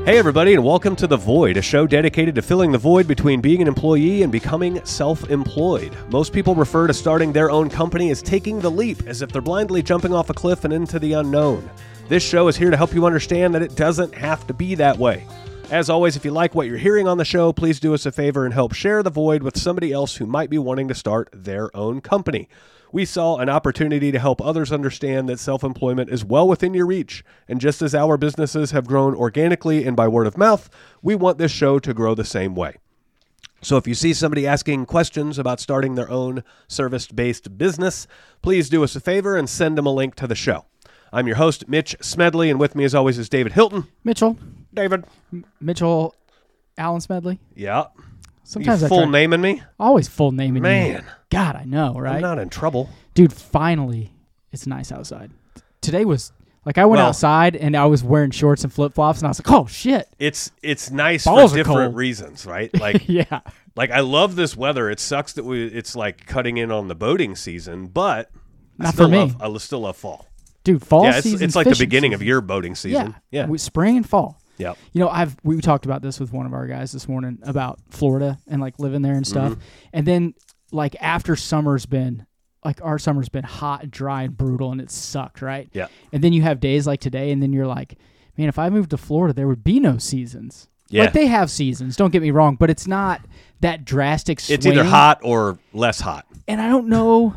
Hey everybody, and welcome to The Void, a show dedicated to filling the void between being an employee and becoming self-employed. Most people refer to starting their own company as taking the leap, as if they're blindly jumping off a cliff and into the unknown. This show is here to help you understand that it doesn't have to be that way. As always, if you like what you're hearing on the show, please do us a favor and help share The Void with somebody else who might be wanting to start their own company. We saw an opportunity to help others understand that self-employment is well within your reach. And just as our businesses have grown organically and by word of mouth, we want this show to grow the same way. So if you see somebody asking questions about starting their own service-based business, please do us a favor and send them a link to the show. I'm your host, Mitch Smedley, and with me as always is David Hilton. Mitchell. David. Mitchell Allen Smedley. Yeah. Sometimes you full naming me? Always full naming Man. you. God, I know, right? I'm not in trouble. Dude, finally, it's nice outside. Today was, I went outside and I was wearing shorts and flip-flops and I was like, oh, shit. It's nice Balls for are different cold. reasons, right? Like, yeah. Like, I love this weather. It sucks that it's like cutting in on the boating season, but Not for me. I still love fall. Dude, fall Yeah, season. it's like the beginning of your boating season. Yeah. Spring and fall. Yep. You know, we talked about this with one of our guys this morning about Florida and like living there and stuff. Mm-hmm. And then like after summer's been our summer's been hot and dry and brutal and it sucked, right? Yeah. And then you have days like today and then you're like, man, if I moved to Florida, there would be no seasons. Yeah. Like they have seasons, don't get me wrong, but it's not that drastic swing. It's either hot or less hot. And I don't know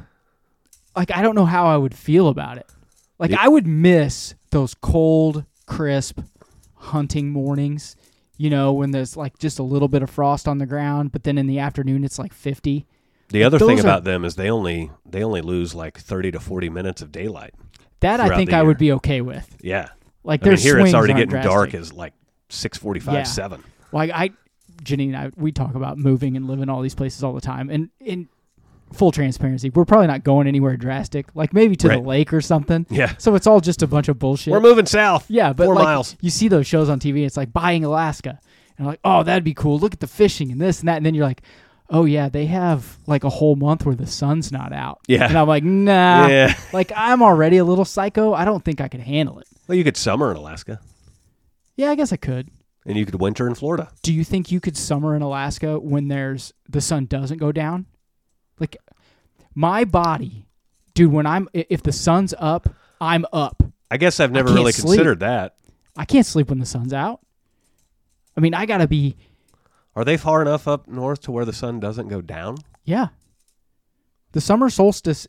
how I would feel about it. Like I would miss those cold, crisp hunting mornings, you know, when there's like just a little bit of frost on the ground, but then in the afternoon it's like 50. The other thing about them is they only lose like 30 to 40 minutes of daylight. That I think I would be okay with. Yeah. Like I mean, here it's already getting getting dark as like 6:45, 7. Like Janine and I, we talk about moving and living all these places all the time. And in full transparency, we're probably not going anywhere drastic, like maybe to the lake or something. Yeah. So it's all just a bunch of bullshit. We're moving south. Yeah, but 4 like, miles. You see those shows on TV, it's like buying Alaska. And like, oh, that'd be cool. Look at the fishing and this and that. And then you're like, oh, yeah, they have like a whole month where the sun's not out. Yeah. And I'm like, nah. Yeah. Like, I'm already a little psycho. I don't think I could handle it. Well, you could summer in Alaska. Yeah, I guess I could. And you could winter in Florida. Do you think you could summer in Alaska when the sun doesn't go down? Like, my body, dude, if the sun's up, I'm up. I guess I've never really considered that. I can't sleep when the sun's out. I mean, I got to be... Are they far enough up north to where the sun doesn't go down? Yeah. The summer solstice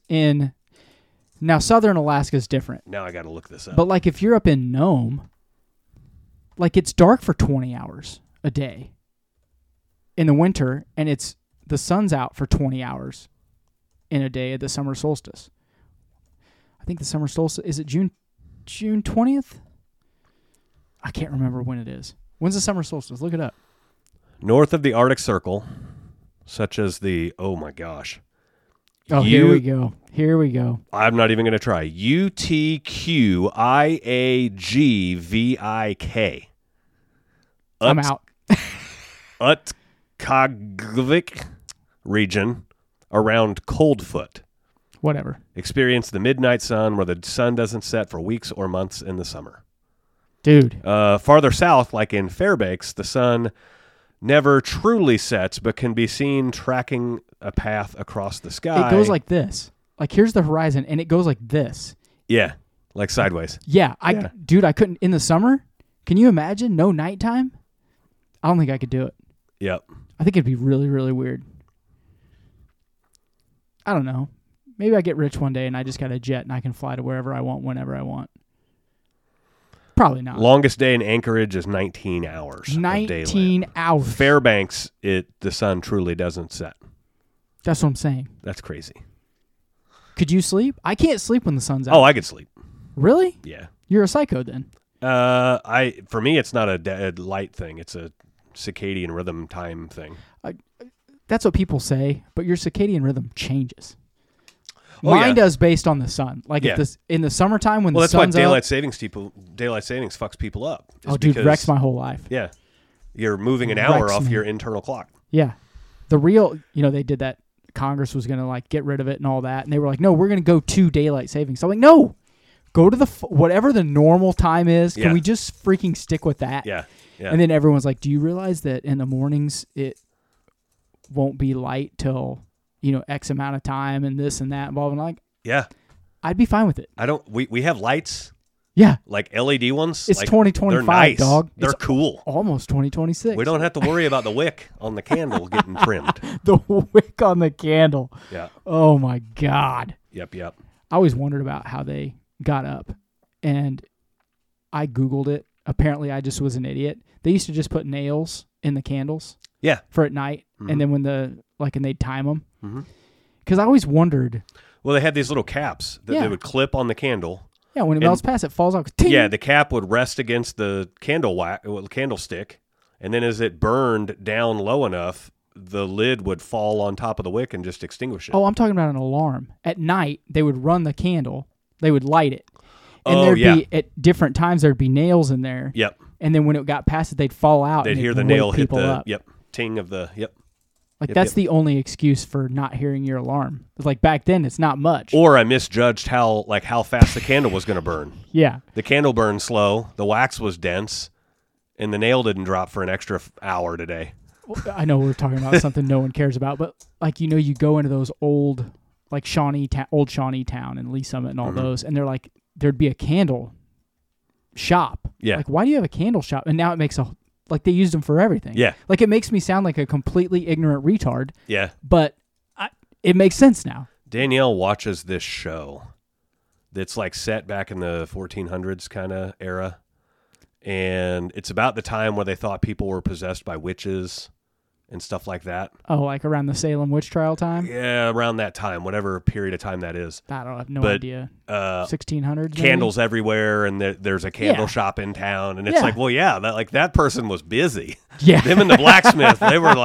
now southern Alaska is different. Now I got to look this up. But like if you're up in Nome, like it's dark for 20 hours a day in the winter, and the sun's out for 20 hours in a day at the summer solstice. I think the summer solstice, is it June 20th? I can't remember when it is. When's the summer solstice? Look it up. North of the Arctic Circle, such as oh my gosh. Oh, here we go. Here we go. I'm not even going to try. UTQIAGVIK. I'm out. Utkagvik region around Coldfoot. Whatever. Experience the midnight sun where the sun doesn't set for weeks or months in the summer. Dude. Farther south, like in Fairbanks, the sun never truly sets, but can be seen tracking a path across the sky. It goes like this. Like, here's the horizon, and it goes like this. Yeah, like sideways. Yeah, dude, I couldn't, in the summer, can you imagine? No nighttime? I don't think I could do it. Yep. I think it'd be really, really weird. I don't know. Maybe I get rich one day, and I just got a jet, and I can fly to wherever I want, whenever I want. Probably not. Longest day in Anchorage is 19 hours. 19 hours. Fairbanks, the sun truly doesn't set. That's what I'm saying. That's crazy. Could you sleep? I can't sleep when the sun's out. Oh, I could sleep. Really? Yeah. You're a psycho then. For me, it's not a light thing. It's a circadian rhythm time thing. That's what people say, but your circadian rhythm changes. Oh, Mine does based on the sun. Like if in the summertime when the sun's that's why daylight up, savings fucks people up. Dude, wrecks my whole life. Yeah. You're moving an hour off your internal clock. Yeah. The real, they did that. Congress was going to like get rid of it and all that. And they were like, no, we're going to go to daylight savings. So I'm like, no, Go to whatever the normal time is. Yeah. Can we just freaking stick with that? Yeah. Yeah. And then everyone's like, do you realize that in the mornings it won't be light till, X amount of time and this and that. And blah, blah, blah. Like, yeah. I'd be fine with it. We have lights. Yeah. Like LED ones. It's like, 2025, they're nice. dog. They're It's cool. Almost 2026. We don't have to worry about the wick on the candle getting trimmed. The wick on the candle. Yeah. Oh, my God. Yep. I always wondered about how they got up, and I Googled it. Apparently, I just was an idiot. They used to just put nails in the candles. Yeah. For at night, Mm-hmm. and then when and they'd time them. Mm-hmm. Because I always wondered. Well, they had these little caps that they would clip on the candle. Yeah, when it melts past, it falls off. Ting! Yeah, the cap would rest against the candlestick, and then as it burned down low enough, the lid would fall on top of the wick and just extinguish it. Oh, I'm talking about an alarm. At night, they would run the candle. They would light it. And there'd be, at different times, there'd be nails in there. Yep. And then when it got past it, they'd fall out. They'd and hear the wake nail hit people the, up. ting of the, Like, that's the only excuse for not hearing your alarm. Like, back then, it's not much. Or I misjudged how fast the candle was going to burn. Yeah. The candle burned slow, the wax was dense, and the nail didn't drop for an extra hour today. I know we're talking about something no one cares about, but, you go into those old, old Shawnee Town and Lee Summit and all those, and they're like, there'd be a candle shop. Yeah. Like, why do you have a candle shop? And now it makes they used them for everything. Yeah. Like, it makes me sound like a completely ignorant retard. Yeah. But it makes sense now. Danielle watches this show that's set back in the 1400s kind of era. And it's about the time where they thought people were possessed by witches and stuff like that. Oh, like around the Salem witch trial time? Yeah, around that time, whatever period of time that is. I have no idea. 1600s? Candles everywhere, and there's a candle shop in town, and it's that person was busy. Yeah. Them and the blacksmith, they were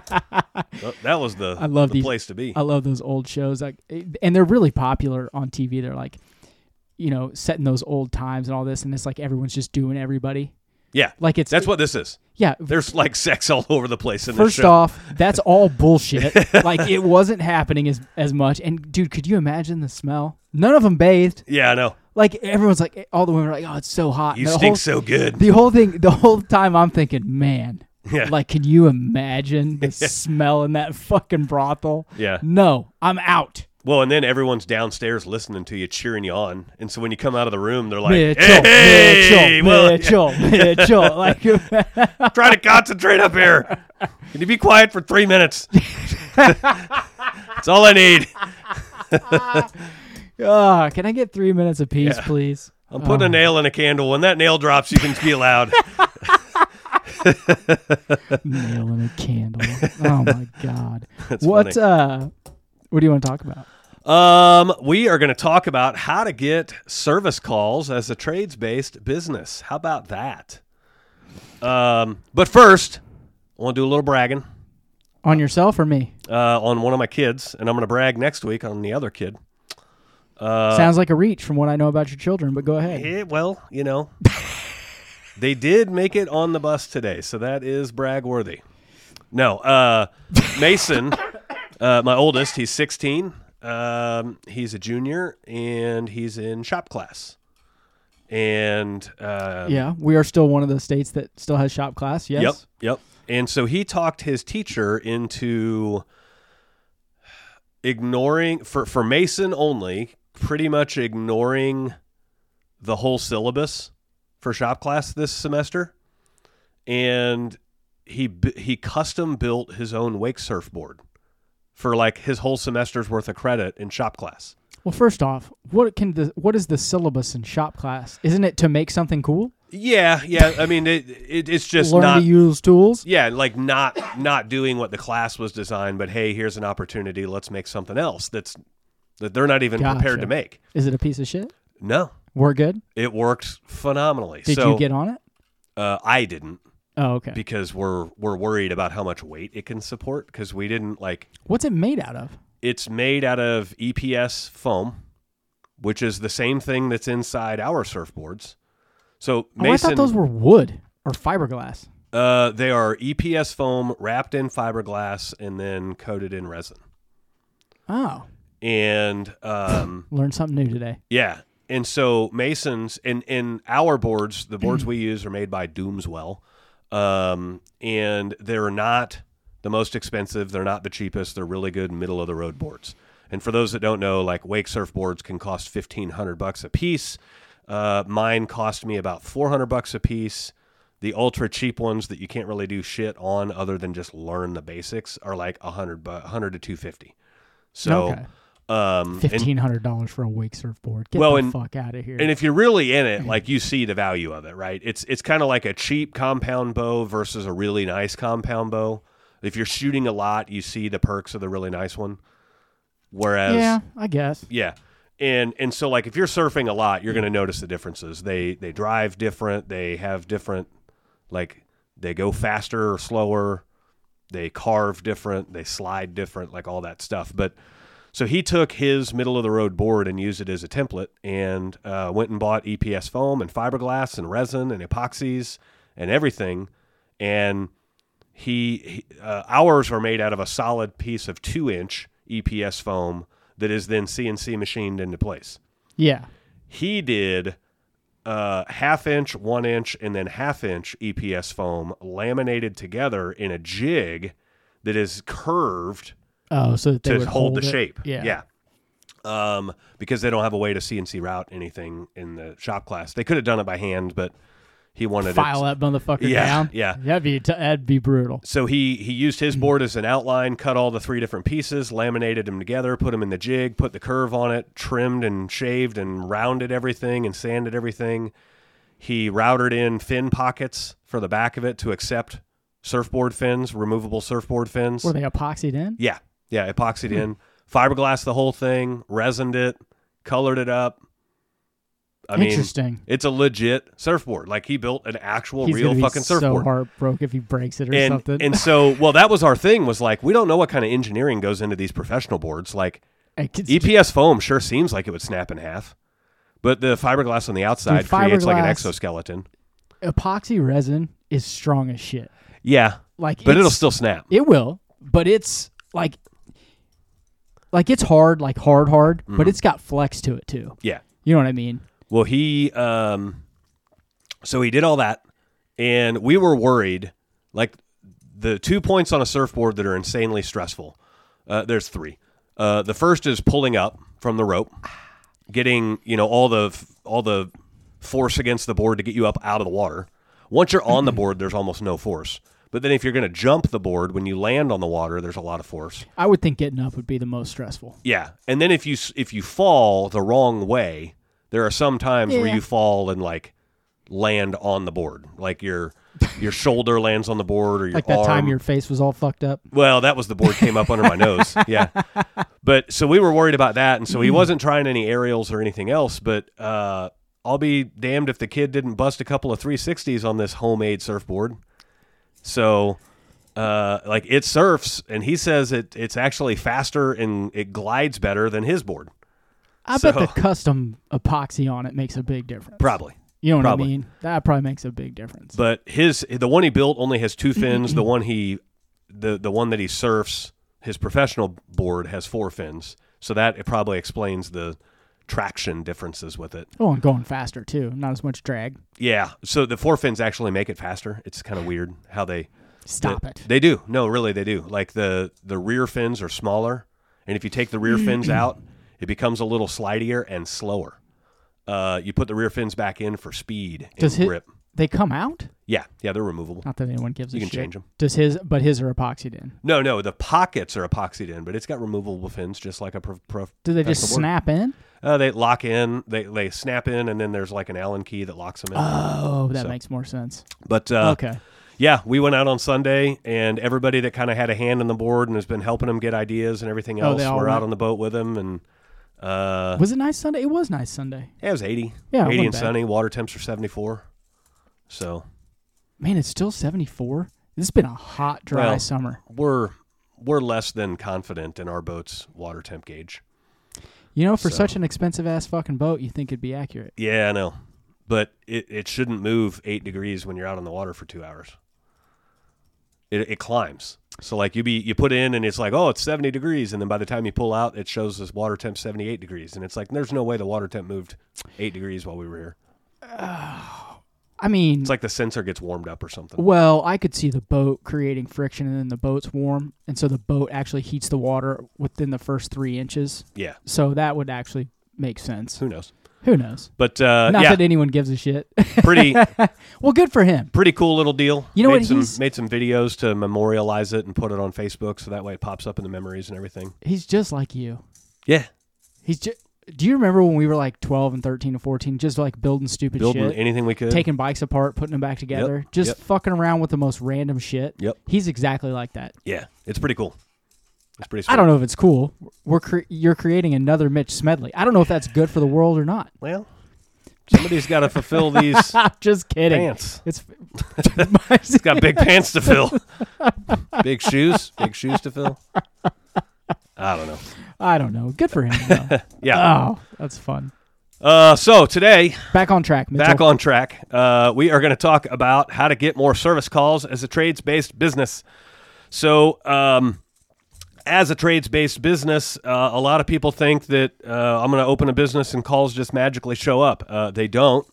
that was the place to be. I love those old shows, and they're really popular on TV. They're set in those old times and all this, and it's everyone's just doing everybody. Yeah, that's what this is. Yeah, there's sex all over the place in this First show. off, that's all bullshit. It wasn't happening as much. And dude, could you imagine the smell? None of them bathed. Yeah, I know. Everyone's all the women are oh, it's so hot. You stink so good. The whole time I'm thinking, man. Yeah. Can you imagine the smell in that fucking brothel? Yeah. No, I'm out. Well, and then everyone's downstairs listening to you, cheering you on. And so when you come out of the room, they're like, Mitchell. Try to concentrate up here. Can you be quiet for 3 minutes? That's all I need. Can I get 3 minutes apiece, please? I'm putting a nail in a candle. When that nail drops, you can be loud. Nail in a candle. Oh, my God. That's what funny. What do you want to talk about? We are going to talk about how to get service calls as a trades-based business. How about that? But first, I want to do a little bragging. On yourself or me? On one of my kids, and I'm going to brag next week on the other kid. Sounds like a reach from what I know about your children, but go ahead. Well, they did make it on the bus today, so that is brag-worthy. No, Mason... my oldest, he's 16. He's a junior, and he's in shop class. And we are still one of the states that still has shop class. Yes. Yep. And so he talked his teacher into ignoring for Mason only, pretty much ignoring the whole syllabus for shop class this semester, and he custom built his own wake surfboard for his whole semester's worth of credit in shop class. Well, first off, what is the syllabus in shop class? Isn't it to make something cool? Yeah. I mean, it's just learn to use tools. Yeah, not doing what the class was designed, but hey, here's an opportunity. Let's make something else that they're not even prepared to make. Is it a piece of shit? No. Work good? It worked phenomenally. Did you get on it? I didn't. Oh, okay. Because we're worried about how much weight it can support, because we didn't What's it made out of? It's made out of EPS foam, which is the same thing that's inside our surfboards. So Mason, I thought those were wood or fiberglass. They are EPS foam wrapped in fiberglass and then coated in resin. Oh. And learned something new today. Yeah. And so masons in our boards, the boards we use are made by Doomswell, and they're not the most expensive. They're not the cheapest. They're really good middle of the road boards. And for those that don't know, like wake surf boards can cost $1,500 a piece. Mine cost me about $400 a piece. The ultra cheap ones that you can't really do shit on other than just learn the basics are like $100 to $250. So. Okay. $1,500 for a wake surfboard. Get the fuck out of here. And if you're really in it, like you see the value of it, right? It's kind of like a cheap compound bow versus a really nice compound bow. If you're shooting a lot, you see the perks of the really nice one. Whereas, yeah, I guess. Yeah. And so like if you're surfing a lot, you're going to notice the differences. They drive different. They have different, like they go faster or slower. They carve different. They slide different, like all that stuff. But so he took his middle-of-the-road board and used it as a template and went and bought EPS foam and fiberglass and resin and epoxies and everything. And ours are made out of a solid piece of 2-inch EPS foam that is then CNC machined into place. Yeah. He did 1/2-inch, 1-inch, and then 1/2-inch EPS foam laminated together in a jig that is curved. Oh, so that they would hold the it. shape. Yeah. Because they don't have a way to CNC route anything in the shop class. They could have done it by hand, but he wanted file that motherfucker down. Yeah, that'd be brutal. So he used his board as an outline, cut all the 3 different pieces, laminated them together, put them in the jig, put the curve on it, trimmed and shaved and rounded everything and sanded everything. He routed in fin pockets for the back of it to accept surfboard fins, removable surfboard fins. Were they epoxied in? Yeah, epoxied in. Fiberglass the whole thing, resined it, colored it up. I mean, interesting. It's a legit surfboard. Like he built an actual He's real gonna be fucking surfboard. So heartbroken if he breaks it or something. And so, well, that was our thing. Was like we don't know what kind of engineering goes into these professional boards. Like EPS foam sure seems like it would snap in half, but the fiberglass on the outside creates like an exoskeleton. Epoxy resin is strong as shit. Yeah, but it'll still snap. It will, but it's like it's hard, like hard, but it's got flex to it too. Yeah, you know what I mean. Well, he so he did all that, and we were worried. Like the 2 points on a surfboard that are insanely stressful. There's 3. The first is pulling up from the rope, getting all the force against the board to get you up out of the water. Once you're on the board, there's almost no force. But then if you're going to jump the board, when you land on the water, there's a lot of force. I would think getting up would be the most stressful. Yeah, and then if you fall the wrong way, there are some times where you fall and like land on the board, like your shoulder lands on the board or your like that arm. time your face was all fucked up. Well, that was the board came up under my nose. Yeah, but so we were worried about that, and so he wasn't trying any aerials or anything else. But I'll be damned if the kid didn't bust a couple of 360s on this homemade surfboard. So, like it surfs, and he says it's actually faster and it glides better than his board. I bet the custom epoxy on it makes a big difference. Probably. You know what I mean? That probably makes a big difference. But the one he built only has 2 fins. the one that he surfs, his professional board has 4 fins. So that it probably explains the traction differences with it. Oh, and going faster too. Not as much drag. Yeah. So the 4 fins actually make it faster. It's kind of weird how they stop it. They do. No, really they do. Like the rear fins are smaller, and if you take the rear fins out, it becomes a little slidier and slower. You put the rear fins back in for speed and grip. They come out? Yeah, they're removable. Not that anyone gives a shit. You can change them. But his are epoxied in. No, the pockets are epoxied in, but it's got removable fins just like a Do they just snap in? They lock in, they snap in, and then there's like an Allen key that locks them in. Oh, that makes more sense. But okay. Yeah, we went out on Sunday, and everybody that kind of had a hand on the board and has been helping him get ideas and everything else, we're out on the boat with him. And was it nice Sunday? It was nice Sunday. Yeah, it was 80. Yeah, 80 and sunny. Water temps are 74. So, man, it's still 74. This has been a hot, dry summer. We're less than confident in our boat's water temp gauge. You know, for such an expensive ass fucking boat, you think it'd be accurate. Yeah, I know, but it shouldn't move 8 degrees when you're out on the water for 2 hours. It climbs. So like you put in and it's like, oh, it's 70 degrees. And then by the time you pull out, it shows this water temp 78 degrees. And it's like, there's no way the water temp moved 8 degrees while we were here. I mean, It's like the sensor gets warmed up or something. well, I could see the boat creating friction and then the boat's warm. And so the boat actually heats the water within the first 3 inches. Yeah. So that would actually make sense. Who knows? Who knows? But Not yeah, that anyone gives a shit. pretty Well, good for him. pretty cool little deal. You know made what, some, he's- made some videos to memorialize it and put it on Facebook so that way it pops up in the memories and everything. He's just like you. Yeah. He's just. Do you remember when we were like 12 and 13 and 14, just like building stupid Building shit? anything we could. Taking bikes apart, putting them back together, just yep. fucking around with the most random shit. Yep. He's exactly like that. Yeah. It's pretty cool. It's pretty sweet. I don't know if it's cool. You're creating another Mitch Smedley. I don't know if that's good for the world or not. Well, somebody's got to fulfill these I'm just kidding. pants. It's He's got big pants to fill. Big shoes to fill. I don't know. I don't know. Good for him. Though. Yeah. Oh, that's fun. So today, Back on track, Mitchell. back on track, we are going to talk about how to get more service calls as a trades-based business. So, as a trades-based business, a lot of people think that I'm going to open a business and calls just magically show up. They don't.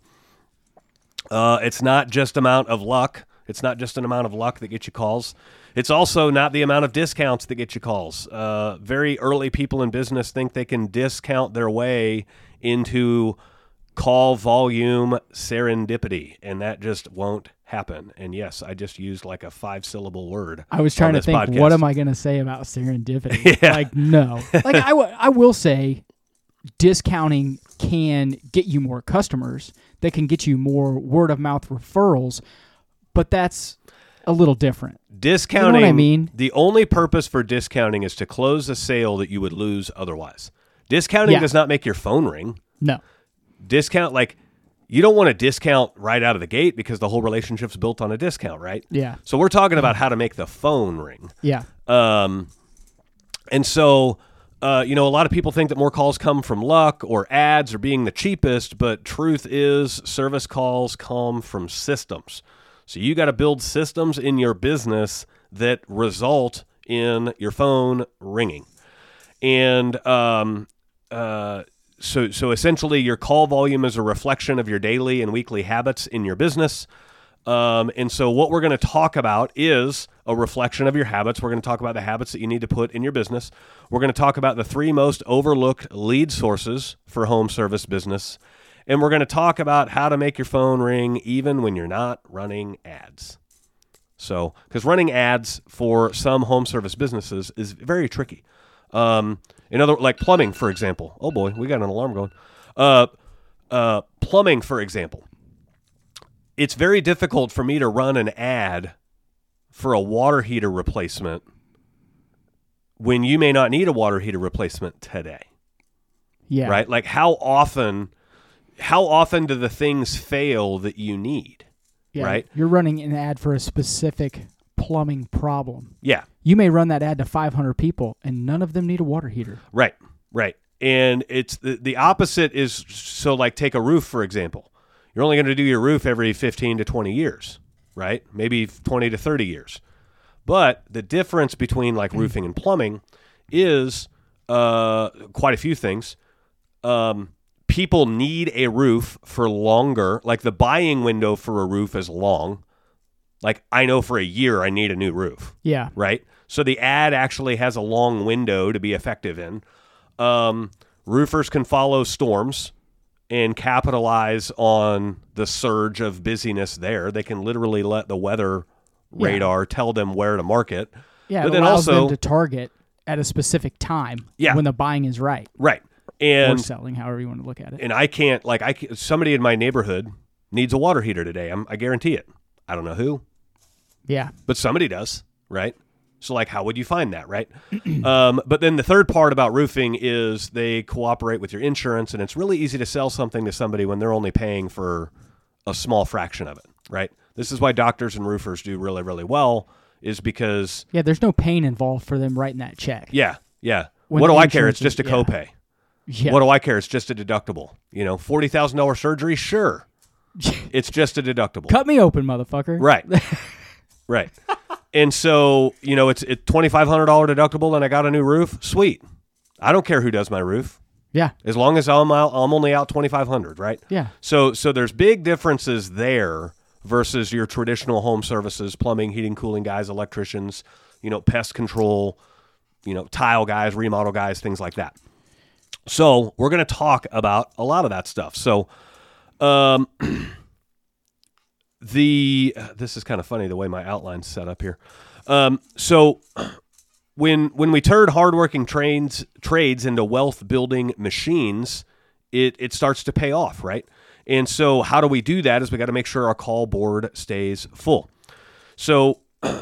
It's not just amount of luck. It's not just an amount of luck that gets you calls. It's also not the amount of discounts that get you calls. Very early people in business think they can discount their way into call volume serendipity, and that just won't happen. And yes, I just used like a 5-syllable word. I was trying on to this think, podcast. what am I going to say about serendipity? Yeah. Like, no. Like, I will say discounting can get you more customers. That can get you more word-of-mouth referrals, but that's a little different. Discounting, You know what I mean? The only purpose for discounting is to close a sale that you would lose otherwise. Discounting Yeah. does not make your phone ring. No. Discount, like, you don't want to discount right out of the gate because the whole relationship's built on a discount, right? Yeah. So we're talking about how to make the phone ring. Yeah. And so, a lot of people think that more calls come from luck or ads or being the cheapest, but truth is service calls come from systems. So you got to build systems in your business that result in your phone ringing. And so essentially your call volume is a reflection of your daily and weekly habits in your business. And so what we're going to talk about is a reflection of your habits. We're going to talk about the habits that you need to put in your business. We're going to talk about the 3 most overlooked lead sources for home service business. And we're going to talk about how to make your phone ring even when you're not running ads. So, because running ads for some home service businesses is very tricky. Like plumbing, for example. Oh boy, we got an alarm going. Plumbing, for example. It's very difficult for me to run an ad for a water heater replacement when you may not need a water heater replacement today. Yeah. Right? Like how often do the things fail that you need? Yeah. Right? You're running an ad for a specific plumbing problem. Yeah. You may run that ad to 500 people, and none of them need a water heater. Right. And it's the opposite is, so like take a roof, for example. You're only going to do your roof every 15 to 20 years, right? Maybe 20 to 30 years. But the difference between like roofing and plumbing is quite a few things. People need a roof for longer. Like the buying window for a roof is long. Like I know for a year I need a new roof. Yeah. Right? So the ad actually has a long window to be effective in. Roofers can follow storms and capitalize on the surge of busyness there. They can literally let the weather radar tell them where to market. Yeah, but it then allows also them to target at a specific time Yeah. when the buying is right. right. Or And selling, however you want to look at it. and I can't somebody in my neighborhood needs a water heater today. I guarantee it. I don't know who, Yeah. but somebody does, right? So like, how would you find that, right? But then the third part about roofing is they cooperate with your insurance, and it's really easy to sell something to somebody when they're only paying for a small fraction of it, right? This is why doctors and roofers do really, really well, is because Yeah, there's no pain involved for them writing that check. yeah. When What the do I care? It's insurance just a is- copay. Yeah. What do I care? It's just a deductible. $40,000 surgery, sure. It's just a deductible. Cut me open, motherfucker. Right. Right. And so, it's $2,500 deductible and I got a new roof. Sweet. I don't care who does my roof. Yeah. As long as I'm only out $2,500, right? Yeah. So there's big differences there versus your traditional home services, plumbing, heating, cooling guys, electricians, pest control, tile guys, remodel guys, things like that. So we're going to talk about a lot of that stuff. So this is kind of funny the way my outline's set up here. So when we turn hardworking trades into wealth building machines, it starts to pay off, right? And so how do we do that is we got to make sure our call board stays full. So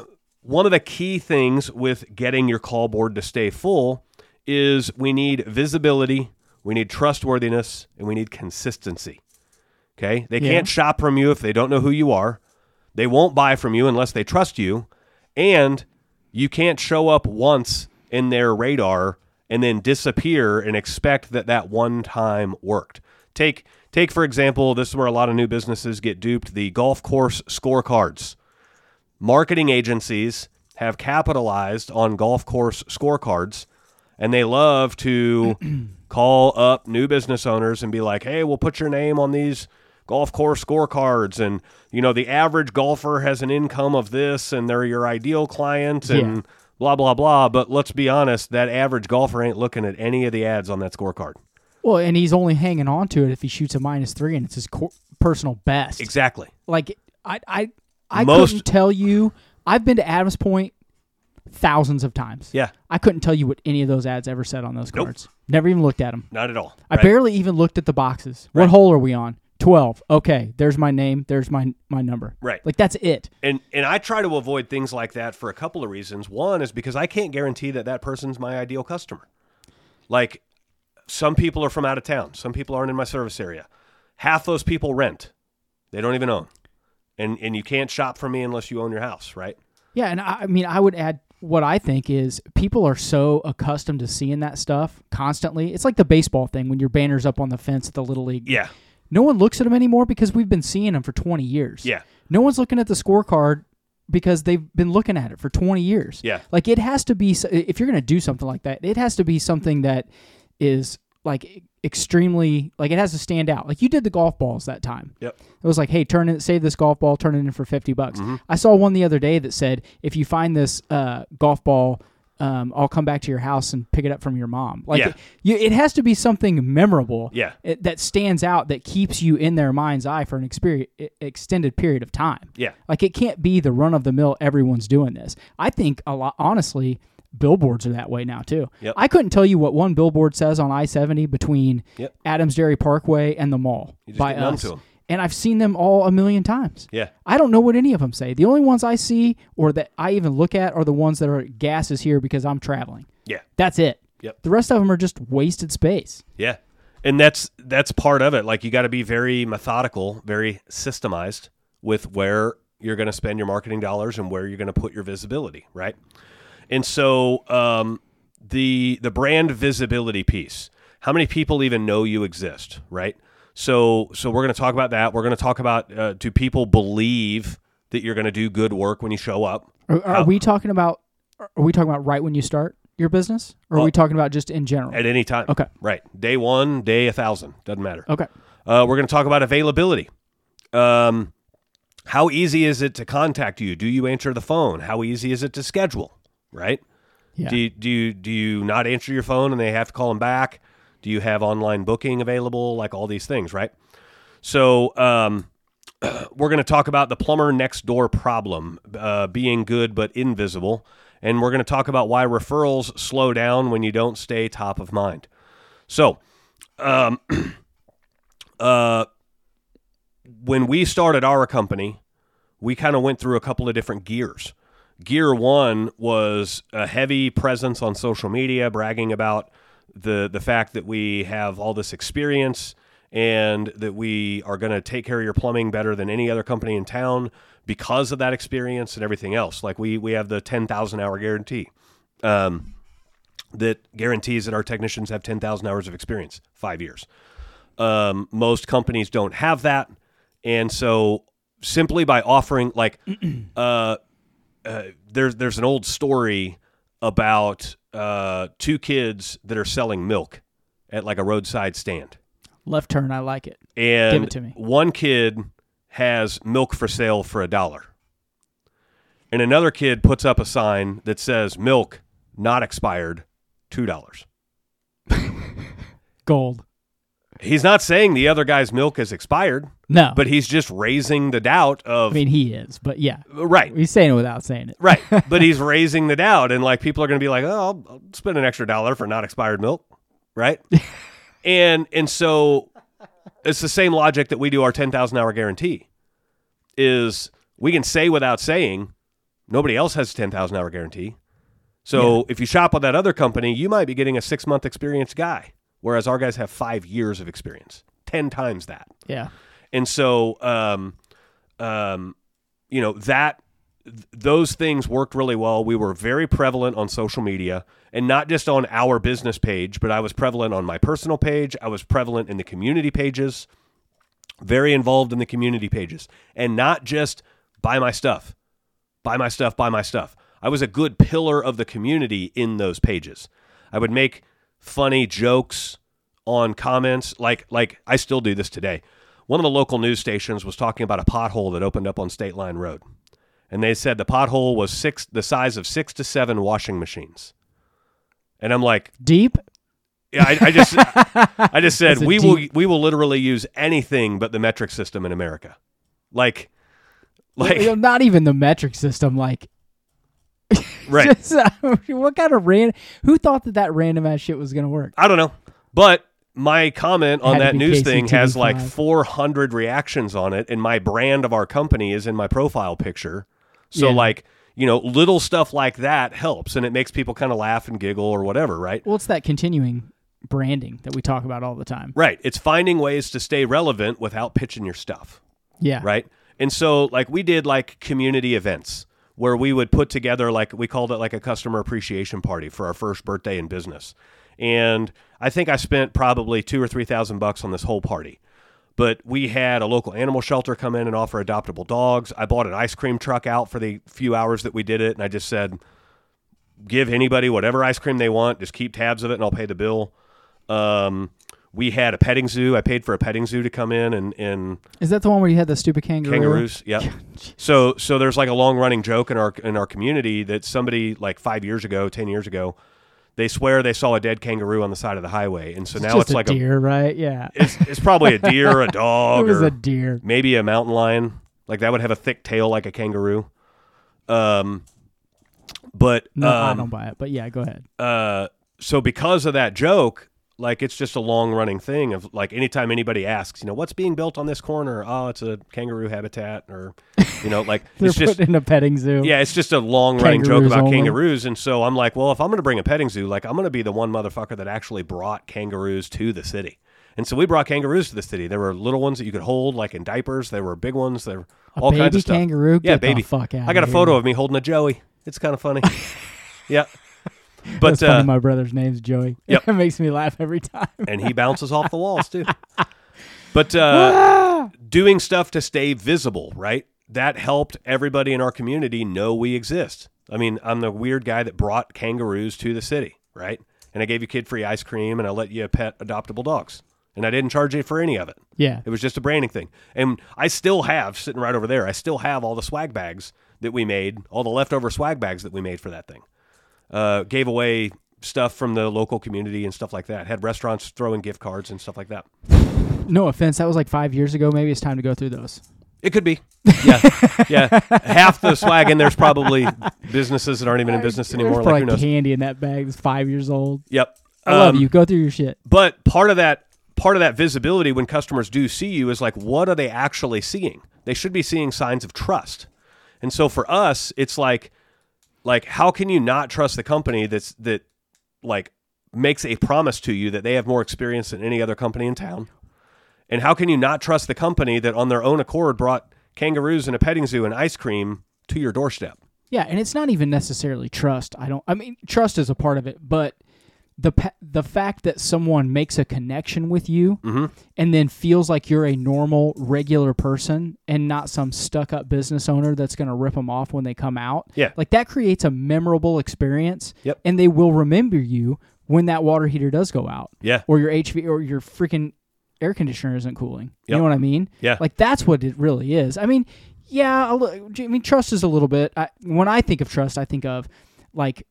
one of the key things with getting your call board to stay full is we need visibility, we need trustworthiness, and we need consistency. Okay? They can't shop from you if they don't know who you are. They won't buy from you unless they trust you. And you can't show up once in their radar and then disappear and expect that one time worked. Take for example, this is where a lot of new businesses get duped, the golf course scorecards. Marketing agencies have capitalized on golf course scorecards, and they love to call up new business owners and be like, hey, we'll put your name on these golf course scorecards, and the average golfer has an income of this, and they're your ideal client, and blah, blah, blah. But let's be honest, that average golfer ain't looking at any of the ads on that scorecard. Well, and he's only hanging on to it if he shoots a -3 and it's his personal best. Exactly. Like, I couldn't tell you. I've been to Adams Point thousands of times. Yeah. I couldn't tell you what any of those ads ever said on those cards. Never even looked at them. Not at all. I barely even looked at the boxes. Right. What hole are we on? 12. Okay, there's my name. There's my number. Right. Like, that's it. And I try to avoid things like that for a couple of reasons. One is because I can't guarantee that person's my ideal customer. Like, some people are from out of town. Some people aren't in my service area. Half those people rent. They don't even own. And you can't shop from me unless you own your house, right? Yeah, and I would add what I think is people are so accustomed to seeing that stuff constantly. It's like the baseball thing when your banner's up on the fence at the Little League. Yeah. No one looks at them anymore because we've been seeing them for 20 years. Yeah. No one's looking at the scorecard because they've been looking at it for 20 years. Yeah. Like, it has to be, if you're going to do something like that, it has to be something that is like extremely, like, it has to stand out. Like, you did the golf balls that time. Yep. It was like, hey, save this golf ball, turn it in for $50. Mm-hmm. I saw one the other day that said, if you find this golf ball, I'll come back to your house and pick it up from your mom. Like, it has to be something memorable that stands out, that keeps you in their mind's eye for an extended period of time. Yeah. Like, it can't be the run-of-the-mill, everyone's doing this. I think, honestly, billboards are that way now, too. Yep. I couldn't tell you what one billboard says on I-70 between Adams Dairy Parkway and the mall by us. To them. And I've seen them all a million times. Yeah. I don't know what any of them say. The only ones I see or that I even look at are the ones that are gas is here because I'm traveling. Yeah. That's it. Yep. The rest of them are just wasted space. Yeah. And that's part of it. Like, you got to be very methodical, very systemized with where you're going to spend your marketing dollars and where you're going to put your visibility, right? And so the brand visibility piece, how many people even know you exist, right? So we're going to talk about that. We're going to talk about, do people believe that you're going to do good work when you show up? Are we talking about right when you start your business, or are we talking about just in general? At any time. Okay. Right. Day 1, day 1,000. Doesn't matter. Okay. We're going to talk about availability. How easy is it to contact you? Do you answer the phone? How easy is it to schedule? Right? Yeah. Do you not answer your phone and they have to call them back? Do you have online booking available? Like, all these things, right? So we're going to talk about the plumber next door problem, being good but invisible. And we're going to talk about why referrals slow down when you don't stay top of mind. So when we started our company, we kind of went through a couple of different gears. Gear 1 was a heavy presence on social media, bragging about the fact that we have all this experience and that we are going to take care of your plumbing better than any other company in town because of that experience and everything else. Like, we have the 10,000 hour guarantee that guarantees that our technicians have 10,000 hours of experience, 5 years. Most companies don't have that. And so simply by offering, like, there's an old story about two kids that are selling milk at like a roadside stand. Left turn, I like it. And Give it to me. one kid has milk for sale for $1. And another kid puts up a sign that says milk not expired, $2. Gold. He's not saying the other guy's milk is expired. No. But he's just raising the doubt of... I mean, he is, but yeah. Right. He's saying it without saying it. Right. But he's raising the doubt, and like people are going to be like, oh, I'll spend an extra $1 for not expired milk. Right? and so it's the same logic that we do our 10,000-hour guarantee is we can say without saying, nobody else has a 10,000-hour guarantee. So if you shop with that other company, you might be getting a 6-month experienced guy, whereas our guys have 5 years of experience, 10 times that. Yeah. And so, those things worked really well. We were very prevalent on social media, and not just on our business page, but I was prevalent on my personal page. I was prevalent in the community pages, very involved in the community pages, and not just buy my stuff. Buy my stuff, buy my stuff. I was a good pillar of the community in those pages. I would make funny jokes on comments, like I still do this today. One of the local news stations was talking about a pothole that opened up on State Line Road. And they said the pothole was the size of 6 to 7 washing machines. And I'm like, deep? Yeah, I just said we will literally use anything but the metric system in America. Like Not even the metric system, like right. Just, what kind of who thought that random ass shit was gonna work? I don't know. But my comment on that news thing has KCTV5. like 400 reactions on it, and my brand of our company is in my profile picture. So little stuff like that helps, and it makes people kind of laugh and giggle or whatever, right? Well, it's that continuing branding that we talk about all the time. Right. It's finding ways to stay relevant without pitching your stuff. Yeah. Right. And so we did community events where we would put together, we called it a customer appreciation party for our first birthday in business. And I think I spent probably $2,000 or $3,000 on this whole party. But we had a local animal shelter come in and offer adoptable dogs. I bought an ice cream truck out for the few hours that we did it. And I just said, give anybody whatever ice cream they want. Just keep tabs of it and I'll pay the bill. We had a petting zoo. I paid for a petting zoo to come in and is that the one where you had the stupid kangaroos? Yep. So there's a long running joke in our community that somebody 5 years ago, 10 years ago, they swear they saw a dead kangaroo on the side of the highway, and so now it's a deer, right? Yeah. It's probably a deer, a dog, it was or a deer, maybe a mountain lion. That would have a thick tail like a kangaroo. But no, I don't buy it. But yeah, go ahead. So because of that joke, it's just a long running thing of anytime anybody asks, what's being built on this corner? Oh, it's a kangaroo habitat, or they're it's just put in a petting zoo. Yeah, it's just a long running joke about only. kangaroos. And so I'm like, well, if I'm going to bring a petting zoo, I'm going to be the one motherfucker that actually brought kangaroos to the city. And so we brought kangaroos to the city. There were little ones that you could hold in diapers. There were big ones. There were all kinds of stuff. Kangaroo? Yeah, Get baby. The fuck out I got a here. photo of me holding a Joey. It's kind of funny. Yeah. But That's funny. My brother's name's Joey. Yep. It makes me laugh every time. And he bounces off the walls too. But doing stuff to stay visible, right? That helped everybody in our community know we exist. I mean, I'm the weird guy that brought kangaroos to the city, right? And I gave you kid-free ice cream, and I let you pet adoptable dogs. And I didn't charge you for any of it. Yeah. It was just a branding thing. And I still have, sitting right over there, I still have all the swag bags that we made, all the leftover swag bags that we made for that thing. Gave away stuff from the local community and stuff like that. Had restaurants throwing gift cards and stuff like that. No offense, that was 5 years ago. Maybe it's time to go through those. It could be. Yeah. Half the swag in there's probably businesses that aren't even in business anymore. There's who knows? candy in that bag that's 5 years old. Yep. I love you. Go through your shit. But part of that visibility when customers do see you is what are they actually seeing? They should be seeing signs of trust. And so for us, it's how can you not trust the company that makes a promise to you that they have more experience than any other company in town? And how can you not trust the company that on their own accord brought kangaroos and a petting zoo and ice cream to your doorstep? Yeah, and it's not even necessarily trust. Trust is a part of it, but the fact that someone makes a connection with you Mm-hmm. and then feels like you're a normal, regular person and not some stuck-up business owner that's going to rip them off when they come out. Yeah. Like, that creates a memorable experience. Yep. And they will remember you when that water heater does go out. Yeah. Or your HV or your freaking air conditioner isn't cooling. You Yep. know what I mean? Yeah. Like, that's what it really is. I mean, yeah, trust is a little bit. When I think of trust, I think of, like,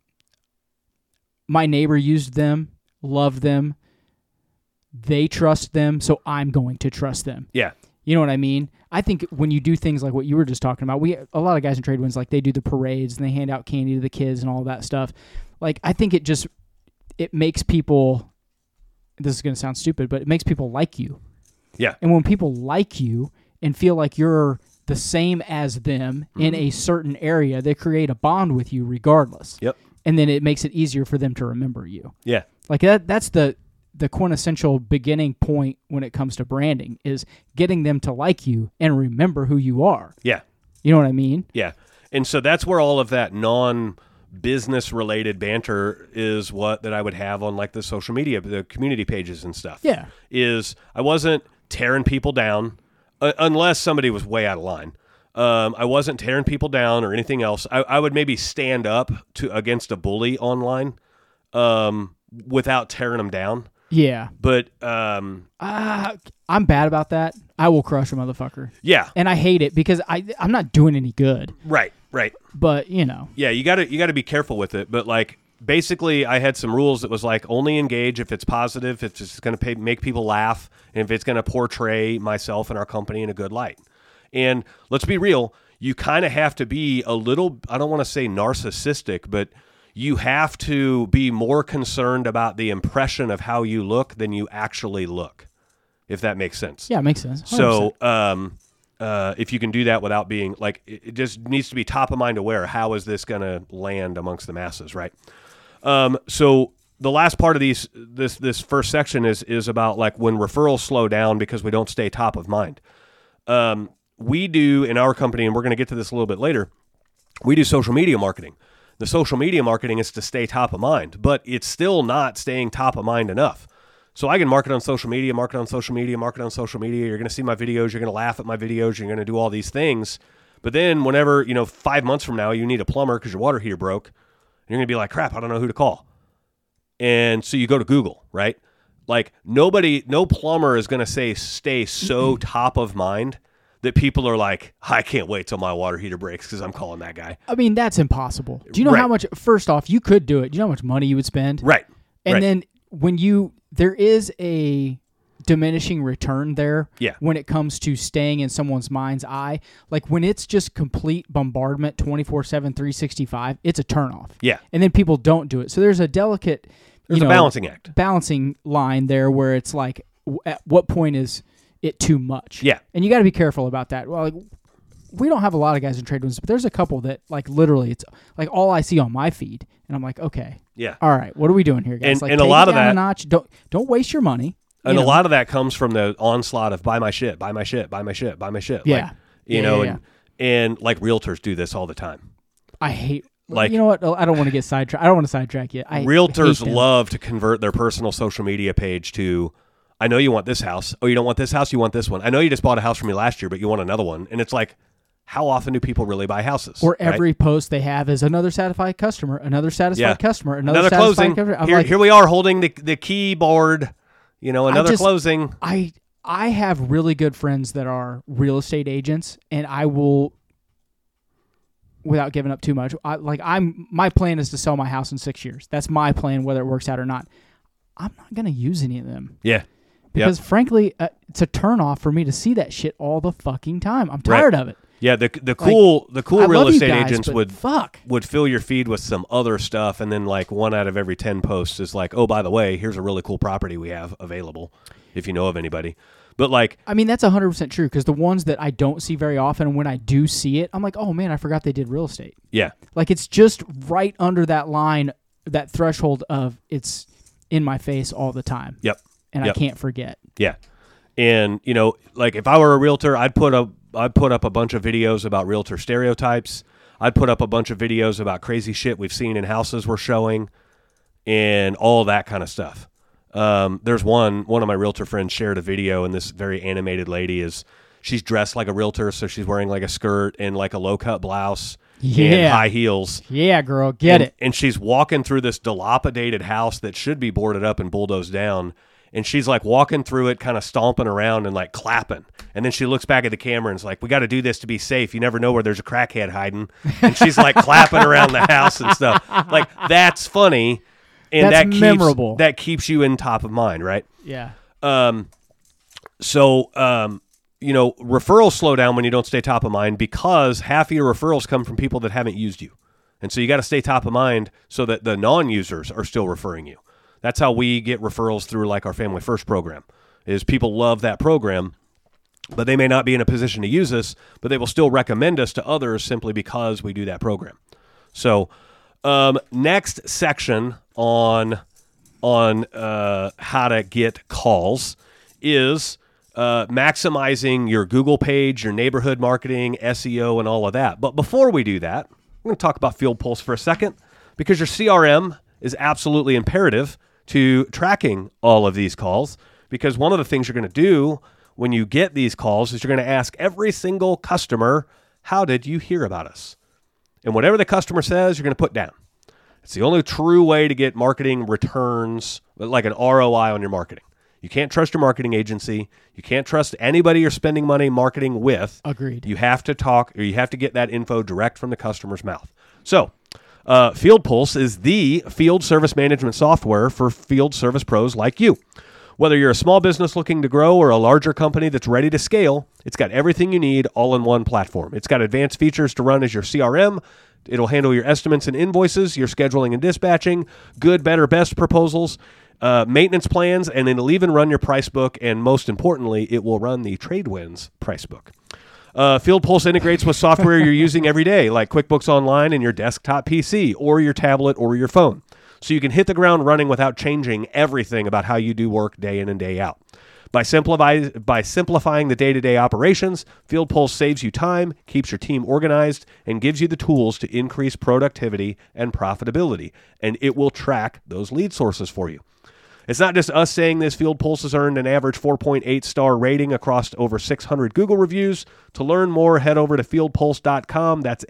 my neighbor used them, loved them, they trust them, so I'm going to trust them. Yeah. You know what I mean? I think when you do things like what you were just talking about, a lot of guys in trade winds, like, they do the parades and they hand out candy to the kids and all that stuff. Like, I think it makes people, this is going to sound stupid, but it makes people like you. Yeah. And when people like you and feel like you're the same as them in a certain area, they create a bond with you regardless. Yep. And then it makes it easier for them to remember you. Yeah. Like, that's the quintessential beginning point when it comes to branding, is getting them to like you and remember who you are. Yeah. You know what I mean? Yeah. And so that's where all of that non-business related banter is that I would have on, like, the social media, the community pages and stuff. Yeah. Is I wasn't tearing people down unless somebody was way out of line. I wasn't tearing people down or anything else. I would maybe stand up against a bully online without tearing them down. Yeah. But I'm bad about that. I will crush a motherfucker. yeah, And I hate it because I'm not doing any good. right. But, you know. Yeah, you got to be careful with it. But, like, basically, I had some rules that was like, only engage if it's positive, if it's going to make people laugh, and if it's going to portray myself and our company in a good light. And let's be real, you kind of have to be a little, I don't want to say narcissistic, but you have to be more concerned about the impression of how you look than you actually look, if that makes sense. Yeah, it makes sense. 100%. So if you can do that without being, like, it just needs to be top of mind aware. How is this going to land amongst the masses, right? So the last part of this first section is about, like, when referrals slow down because we don't stay top of mind. We do in our company, and we're going to get to this a little bit later, we do social media marketing. The social media marketing is to stay top of mind, but it's still not staying top of mind enough. So I can market on social media, market on social media, market on social media. You're going to see my videos. You're going to laugh at my videos. You're going to do all these things. But then whenever, 5 months from now, you need a plumber because your water heater broke, you're going to be like, crap, I don't know who to call. And so you go to Google, right? Like, no plumber is going to stay so top of mind that people are like, I can't wait till my water heater breaks because I'm calling that guy. I mean, that's impossible. Do you know Right. how much, first off, you could do it. Do you know how much money you would spend? Right. And right. then there is a diminishing return there Yeah. when it comes to staying in someone's mind's eye. Like, when it's just complete bombardment 24/7, 365, it's a turnoff. Yeah. And then people don't do it. So there's a delicate, There's a balancing act. balancing line there where it's like, at what point is it too much? Yeah. And you got to be careful about that. Well, like, we don't have a lot of guys in trade winds, but there's a couple that, like, literally it's like all I see on my feed, and I'm like, okay, Yeah. all right, what are we doing here, guys? Like, and a take lot it of down that- a notch. Don't waste your money. And a lot of that comes from the onslaught of buy my shit, buy my shit, buy my shit, buy my shit. Yeah. Like, Yeah. and like realtors do this all the time. I hate. Like- You know what? I don't want to get sidetracked. I don't want to sidetrack you. Realtors hate them. love to convert their personal social media page to, I know you want this house. Oh, you don't want this house? You want this one. I know you just bought a house from me last year, but you want another one. And it's like, how often do people really buy houses? Or right? every post they have is another satisfied customer, another satisfied Yeah. customer, another Another satisfied closing. customer. I'm Here, like, here we are holding the keyboard. Another just- closing. I have really good friends that are real estate agents, and I will, without giving up too much, my plan is to sell my house in 6 years. That's my plan, whether it works out or not. I'm not going to use any of them. Yeah. Because frankly, it's a turnoff for me to see that shit all the fucking time. I'm tired of it. Yeah, the cool I real love you estate guys, agents but would fill your feed with some other stuff, and then like 1 out of every 10 posts is like, oh, by the way, here's a really cool property we have available, if you know of anybody. But like, I mean, that's 100% true, because the ones that I don't see very often, and when I do see it, I'm like, oh man, I forgot they did real estate. yeah, Like, it's just right under that line, that threshold of it's in my face all the time. yep, And Yep. I can't forget. yeah. And like if I were a realtor, I'd put up a bunch of videos about realtor stereotypes. I'd put up a bunch of videos about crazy shit we've seen in houses we're showing. and all that kind of stuff. There's one of my realtor friends shared a video, and this very animated lady she's dressed like a realtor, so she's wearing like a skirt and like a low-cut blouse and high heels. Yeah, girl, get it. And she's walking through this dilapidated house that should be boarded up and bulldozed down, and she's like walking through it, kind of stomping around and like clapping. And then she looks back at the camera and is like, "We got to do this to be safe. You never know where there's a crackhead hiding." And she's like clapping around the house and stuff. Like, that's funny. And that's memorable. That keeps you in top of mind, right? Yeah. Referrals slow down when you don't stay top of mind, because half of your referrals come from people that haven't used you. And so you got to stay top of mind so that the non-users are still referring you. That's how we get referrals through like our Family First program, is people love that program, but they may not be in a position to use us, but they will still recommend us to others simply because we do that program. So next section on how to get calls is maximizing your Google page, your neighborhood marketing, SEO, and all of that. But before we do that, we're going to talk about Field Pulse for a second, because your CRM is absolutely imperative to tracking all of these calls, because one of the things you're going to do when you get these calls is you're going to ask every single customer, "How did you hear about us?" And whatever the customer says, you're going to put down. It's the only true way to get marketing returns, like an ROI on your marketing. You can't trust your marketing agency. You can't trust anybody you're spending money marketing with. Agreed. You have to talk, or you have to get that info direct from the customer's mouth. So Field Pulse is the field service management software for field service pros like you. Whether you're a small business looking to grow or a larger company that's ready to scale, it's got everything you need all in one platform. It's got advanced features to run as your CRM. It'll handle your estimates and invoices, your scheduling and dispatching, good, better, best proposals, maintenance plans, and it'll even run your price book, and most importantly, it will run the Tradewinds price book. Field Pulse integrates with software you're using every day, like QuickBooks Online and your desktop PC or your tablet or your phone. So you can hit the ground running without changing everything about how you do work day in and day out. By simplifying the day-to-day operations, Field Pulse saves you time, keeps your team organized, and gives you the tools to increase productivity and profitability. And it will track those lead sources for you. It's not just us saying this. Field Pulse has earned an average 4.8 star rating across over 600 Google reviews. To learn more, head over to fieldpulse.com. That's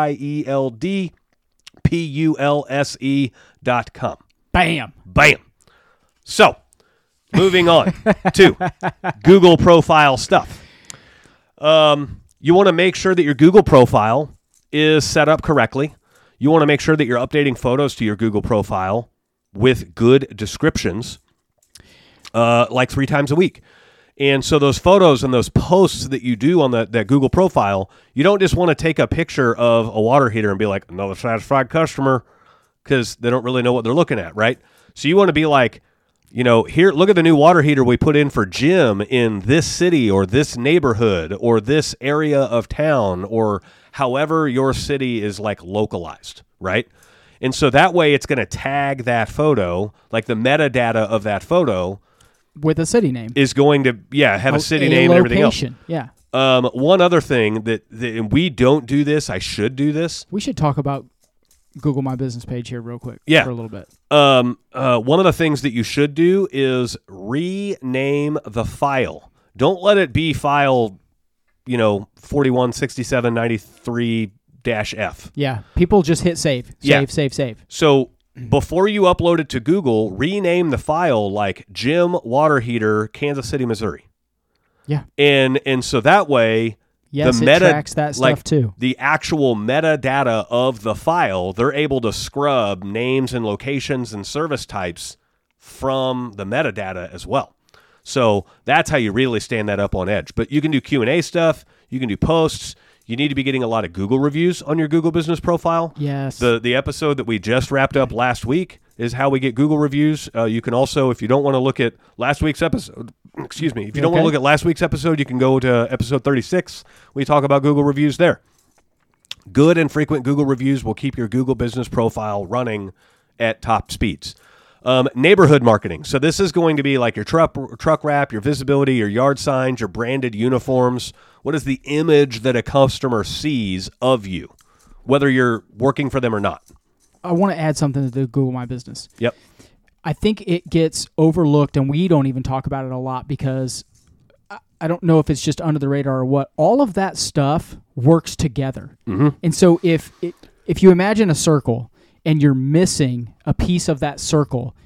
FIELDPULSE.com. Bam. Bam. So, moving on to Google profile stuff. You want to make sure that your Google profile is set up correctly. You want to make sure that you're updating photos to your Google profile with good descriptions, like 3 times a week. And so those photos and those posts that you do on that Google profile, you don't just want to take a picture of a water heater and be like, "Another satisfied customer," because they don't really know what they're looking at, right? So you want to be like, here, look at the new water heater we put in for Jim in this city or this neighborhood or this area of town, or however your city is like localized, right? And so that way it's going to tag that photo, like the metadata of that photo with a city name is going to, have a city name and everything else. Yeah. One other thing that we don't do this, I should do this. We should talk about Google My Business page here real quick for a little bit. One of the things that you should do is rename the file. Don't let it be file, 416793-F. Yeah, people just hit save. Save. So before you upload it to Google, rename the file like Jim Water Heater, Kansas City, Missouri. Yeah. And so that way, yes, it tracks that stuff too. The actual metadata of the file, they're able to scrub names and locations and service types from the metadata as well. So that's how you really stand that up on edge. But you can do Q&A stuff. You can do posts. You need to be getting a lot of Google reviews on your Google business profile. Yes. The episode that we just wrapped up last week is how we get Google reviews. You can also, if you don't want to look at last week's episode, if you don't want to look at last week's episode, you can go to episode 36. We talk about Google reviews there. Good and frequent Google reviews will keep your Google business profile running at top speeds. Neighborhood marketing. So this is going to be like your truck wrap, your visibility, your yard signs, your branded uniforms. What is the image that a customer sees of you, whether you're working for them or not? I want to add something to the Google My Business. Yep. I think it gets overlooked, and we don't even talk about it a lot because I don't know if it's just under the radar or what. All of that stuff works together. Mm-hmm. And so if you imagine a circle and you're missing a piece of that circle,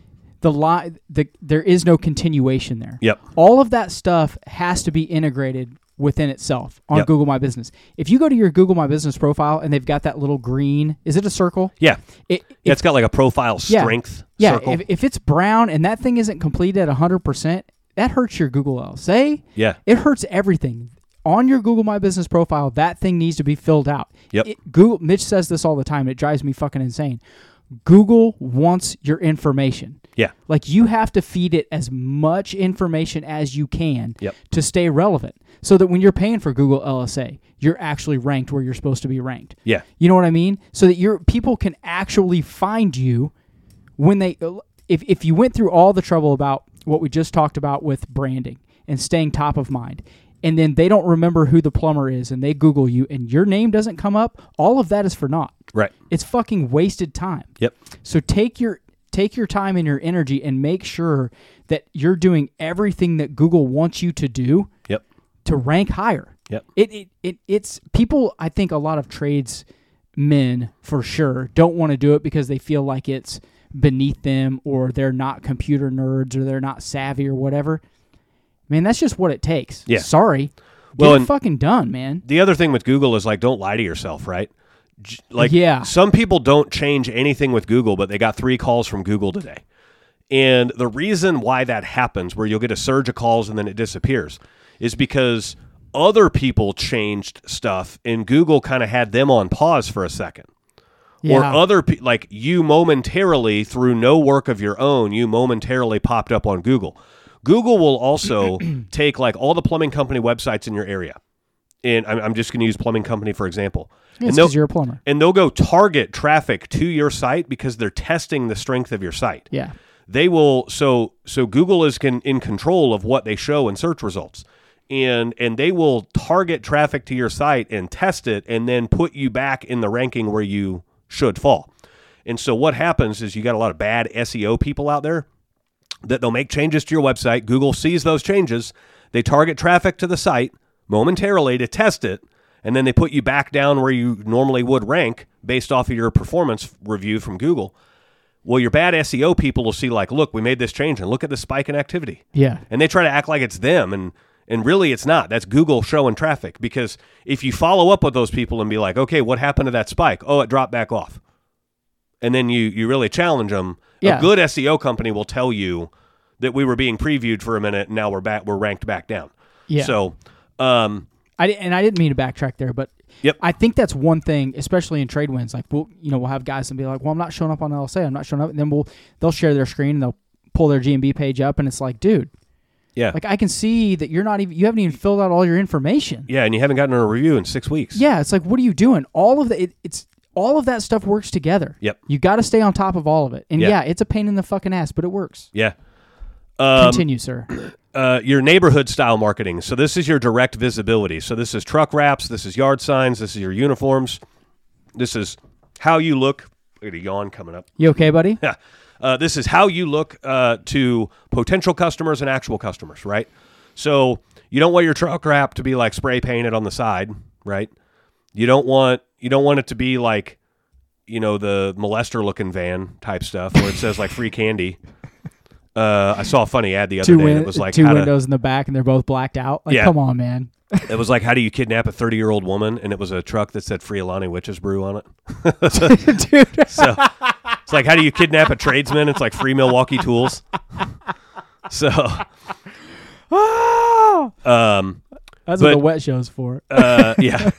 there is no continuation there. Yep. All of that stuff has to be integrated within itself on Google My Business. If you go to your Google My Business profile and they've got that little green, is it a circle? Yeah. It's got like a profile strength circle. Yeah, if it's brown and that thing isn't completed at 100%, that hurts your Google LSA. Yeah. It hurts everything. On your Google My Business profile, that thing needs to be filled out. Yep. Mitch says this all the time. It drives me fucking insane. Google wants your information. Yeah. Like, you have to feed it as much information as you can to stay relevant, so that when you're paying for Google LSA, you're actually ranked where you're supposed to be ranked. Yeah. You know what I mean? So that people can actually find you when if you went through all the trouble about what we just talked about with branding and staying top of mind, and then they don't remember who the plumber is and they Google you and your name doesn't come up, all of that is for naught. Right. It's fucking wasted time. Yep. So take your time and your energy and make sure that you're doing everything that Google wants you to do to rank higher. Yep. It's people, I think a lot of tradesmen for sure don't want to do it because they feel like it's beneath them, or they're not computer nerds, or they're not savvy or whatever. Man, that's just what it takes. Yeah. Sorry. Well, Get it fucking done, man. The other thing with Google is, like, don't lie to yourself, right? Like, Yeah. some people don't change anything with Google, but they got 3 calls from Google today. And the reason why that happens, where you'll get a surge of calls and then it disappears, is because other people changed stuff and Google kind of had them on pause for a second. Yeah. Or other people, like, you momentarily, through no work of your own, you momentarily popped up on Google. Google will also take, like, all the plumbing company websites in your area. And I'm just going to use plumbing company for example. It's because you're a plumber. And they'll go target traffic to your site because they're testing the strength of your site. Yeah. They will, so Google is in control of what they show in search results. And they will target traffic to your site and test it and then put you back in the ranking where you should fall. And so what happens is you got a lot of bad SEO people out there that they'll make changes to your website. Google sees those changes. They target traffic to the site momentarily to test it, and then they put you back down where you normally would rank based off of your performance review from Google. Well, your bad SEO people will see, like, look, we made this change, and look at the spike in activity. Yeah. And they try to act like it's them, and really it's not. That's Google showing traffic, because if you follow up with those people and be like, okay, what happened to that spike? Oh, it dropped back off. And then you really challenge them. Yeah. A good SEO company will tell you that we were being previewed for a minute and now we're ranked back down. Yeah. So, I didn't mean to backtrack there, but I think that's one thing, especially in trade wins. Like, we'll have guys and be like, well, I'm not showing up on LSA. I'm not showing up. And then they'll share their screen and they'll pull their GMB page up, and it's like, dude, like, I can see that you haven't even filled out all your information. Yeah. And you haven't gotten a review in 6 weeks. Yeah. It's like, what are you doing? All of that stuff works together. Yep. You got to stay on top of all of it. And it's a pain in the fucking ass, but it works. Yeah. Continue, sir. Your neighborhood style marketing. So this is your direct visibility. So this is truck wraps. This is yard signs. This is your uniforms. This is how you look. Look at a yawn coming up. You okay, buddy? Yeah. This is how you look to potential customers and actual customers, right? So you don't want your truck wrap to be like spray painted on the side, right? You don't want it to be like, the molester looking van type stuff where it says like free candy. I saw a funny ad the other day. It was like two windows in the back and they're both blacked out. Like, come on, man. It was like, how do you kidnap a 30-year-old woman? And it was a truck that said Free Alani Witch's Brew on it. Dude. So it's like, how do you kidnap a tradesman? It's like Free Milwaukee Tools. So, that's what the wet show's for. Yeah.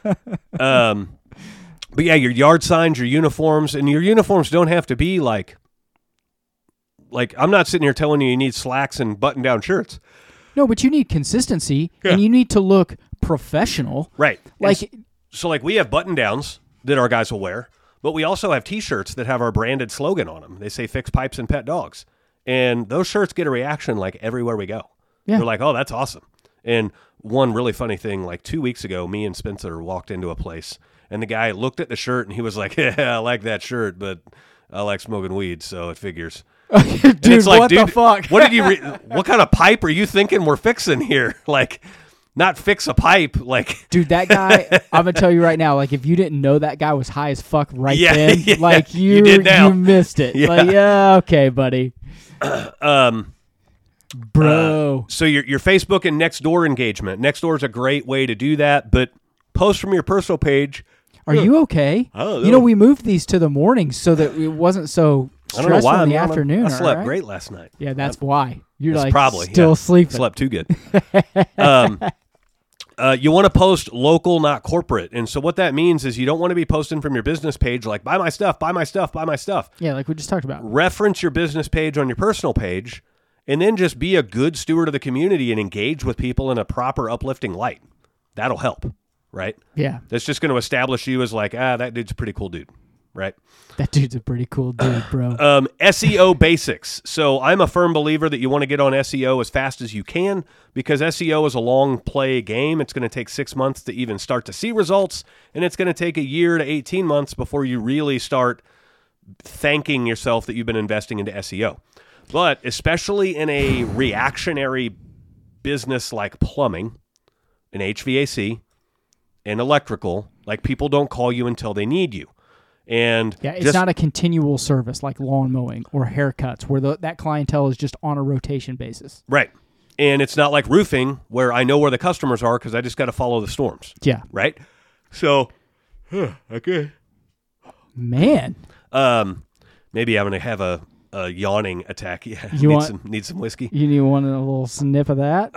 But yeah, your yard signs, your uniforms, and your uniforms don't have to be like I'm not sitting here telling you need slacks and button-down shirts. No, but you need consistency, and you need to look professional. Right. Like, so we have button-downs that our guys will wear, but we also have T-shirts that have our branded slogan on them. They say "Fix Pipes and Pet Dogs," and those shirts get a reaction like everywhere we go. Yeah. They're like, "Oh, that's awesome." And one really funny thing, like 2 weeks ago, me and Spencer walked into a place, And the guy looked at the shirt and he was like, yeah, I like that shirt, but I like smoking weed, so it figures. Dude, it's like, what the fuck? What did you? What kind of pipe are you thinking we're fixing here? Like, not fix a pipe. Like, dude, that guy. I'm gonna tell you right now. Like, if you didn't know that guy was high as fuck then, like you did now. You missed it. Yeah. Like, yeah, okay, buddy. Bro. So your Facebook and Nextdoor engagement. Nextdoor is a great way to do that, but post from your personal page. Are you okay? I don't know. You know, we moved these to the mornings so that it wasn't so I don't know stressful why in the I'm afternoon. I slept right? great last night. Yeah, that's why. You're It's like probably still sleeping. Slept too good. You want to post local, not corporate. And so what that means is you don't want to be posting from your business page like, buy my stuff, buy my stuff, buy my stuff. Yeah, like we just talked about. Reference your business page on your personal page, and then just be a good steward of the community and engage with people in a proper, uplifting light. That'll help, right? Yeah. That's just going to establish you as like, that dude's a pretty cool dude, right? That dude's a pretty cool dude, bro. SEO basics. So I'm a firm believer that you want to get on SEO as fast as you can because SEO is a long play game. It's going to take 6 months to even start to see results, and it's going to take a year to 18 months before you really start thanking yourself that you've been investing into SEO. But especially in a reactionary business like plumbing and HVAC and electrical, like people don't call you until they need you. And yeah, it's not a continual service like lawn mowing or haircuts where that clientele is just on a rotation basis. Right. And it's not like roofing where I know where the customers are because I just got to follow the storms. Yeah. Right? So, okay. Man. Maybe I'm going to have a yawning attack. Yeah, need some whiskey. You want a little sniff of that?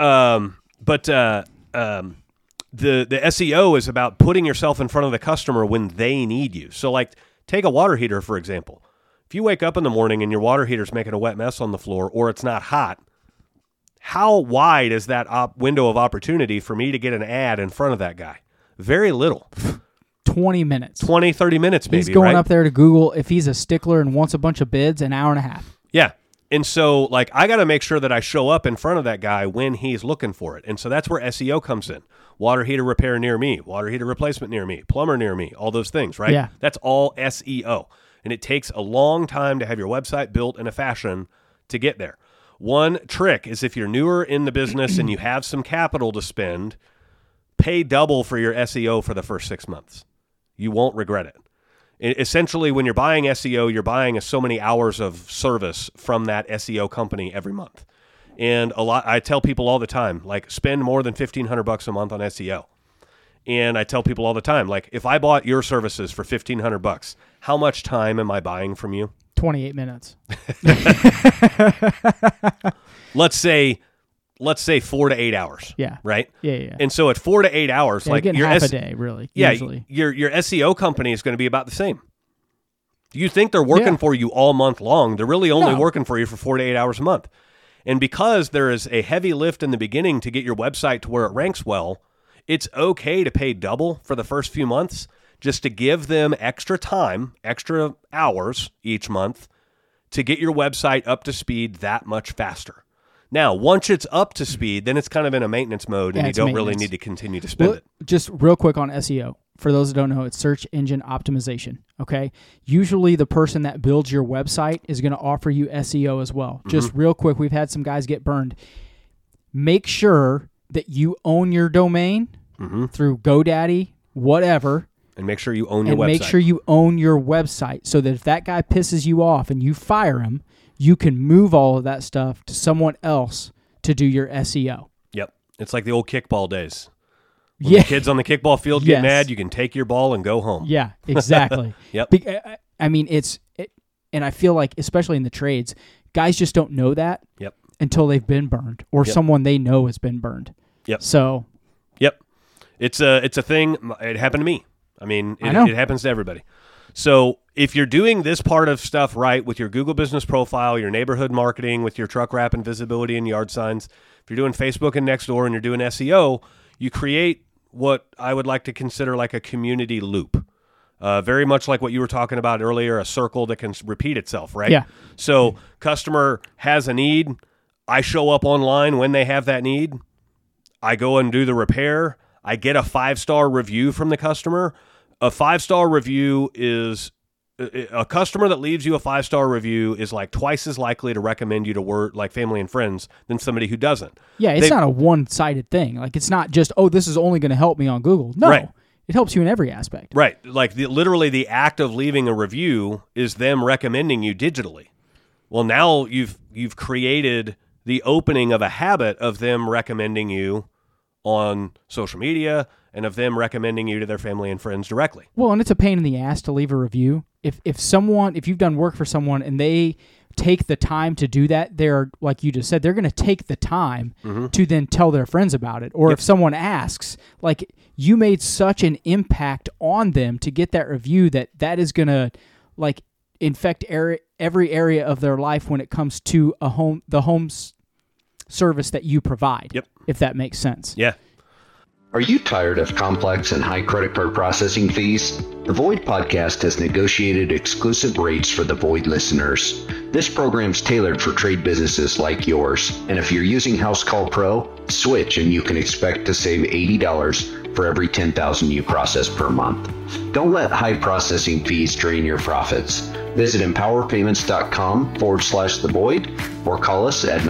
The SEO is about putting yourself in front of the customer when they need you. So, like, take a water heater, for example. If you wake up in the morning and your water heater's making a wet mess on the floor or it's not hot, how wide is that window of opportunity for me to get an ad in front of that guy? Very little. 20 minutes. 20, 30 minutes maybe, He's going right? up there to Google. If he's a stickler and wants a bunch of bids, an hour and a half. Yeah. And so, like, I got to make sure that I show up in front of that guy when he's looking for it. And so that's where SEO comes in. Water heater repair near me, water heater replacement near me, plumber near me, all those things, right? Yeah. That's all SEO. And it takes a long time to have your website built in a fashion to get there. One trick is if you're newer in the business and you have some capital to spend, pay double for your SEO for the first 6 months. You won't regret it. Essentially, when you're buying SEO, you're buying so many hours of service from that SEO company every month. And I tell people all the time, like, spend more than $1,500 a month on SEO. And I tell people all the time, like, if I bought your services for $1,500, how much time am I buying from you? 28 minutes. Let's say 4 to 8 hours. Yeah. Right? Yeah. And so at 4 to 8 hours, like, your half a day, really. Yeah. Usually. Your SEO company is going to be about the same. You think they're working for you all month long. They're really only working for you for 4 to 8 hours a month. And because there is a heavy lift in the beginning to get your website to where it ranks well, it's okay to pay double for the first few months just to give them extra time, extra hours each month to get your website up to speed that much faster. Now, once it's up to speed, then it's kind of in a maintenance mode and you don't really need to continue to spend it. Just real quick on SEO. For those that don't know, it's search engine optimization, okay? Usually the person that builds your website is going to offer you SEO as well. Mm-hmm. Just real quick, we've had some guys get burned. Make sure that you own your domain through GoDaddy, whatever. And make sure you own your website. And make sure you own your website so that if that guy pisses you off and you fire him, you can move all of that stuff to someone else to do your SEO. Yep. It's like the old kickball days. When the kids on the kickball field get mad, you can take your ball and go home. Yeah, exactly. Yep. I mean, and I feel like, especially in the trades, guys just don't know that until they've been burned or someone they know has been burned. Yep. So. Yep. It's a thing. It happened to me. I mean, it happens to everybody. So if you're doing this part of stuff right with your Google Business Profile, your neighborhood marketing, with your truck wrap and visibility and yard signs, if you're doing Facebook and Nextdoor and you're doing SEO, you create what I would like to consider like a community loop. Very much like what you were talking about earlier, a circle that can repeat itself, right? Yeah. So customer has a need. I show up online when they have that need. I go and do the repair. I get a 5-star review from the customer. A 5-star review is a customer that leaves you a 5-star review is like twice as likely to recommend you to work like family and friends than somebody who doesn't. Yeah, it's not a one-sided thing. Like it's not just, oh, this is only going to help me on Google. No, right. It helps you in every aspect. Right. Like literally the act of leaving a review is them recommending you digitally. Well, now you've created the opening of a habit of them recommending you on social media and of them recommending you to their family and friends directly. Well, and it's a pain in the ass to leave a review. If you've done work for someone and they take the time to do that, they're, like you just said, they're going to take the time to then tell their friends about it. Or if someone asks, like, you made such an impact on them to get that review that is going to, like, infect every area of their life when it comes to the home service that you provide. Yep. If that makes sense. Yeah. Are you tired of complex and high credit card processing fees? The Void Podcast has negotiated exclusive rates for the Void listeners. This program's tailored for trade businesses like yours. And if you're using House Call Pro, switch and you can expect to save $80 for every 10,000 you process per month. Don't let high processing fees drain your profits. Visit empowerpayments.com/the Void or call us at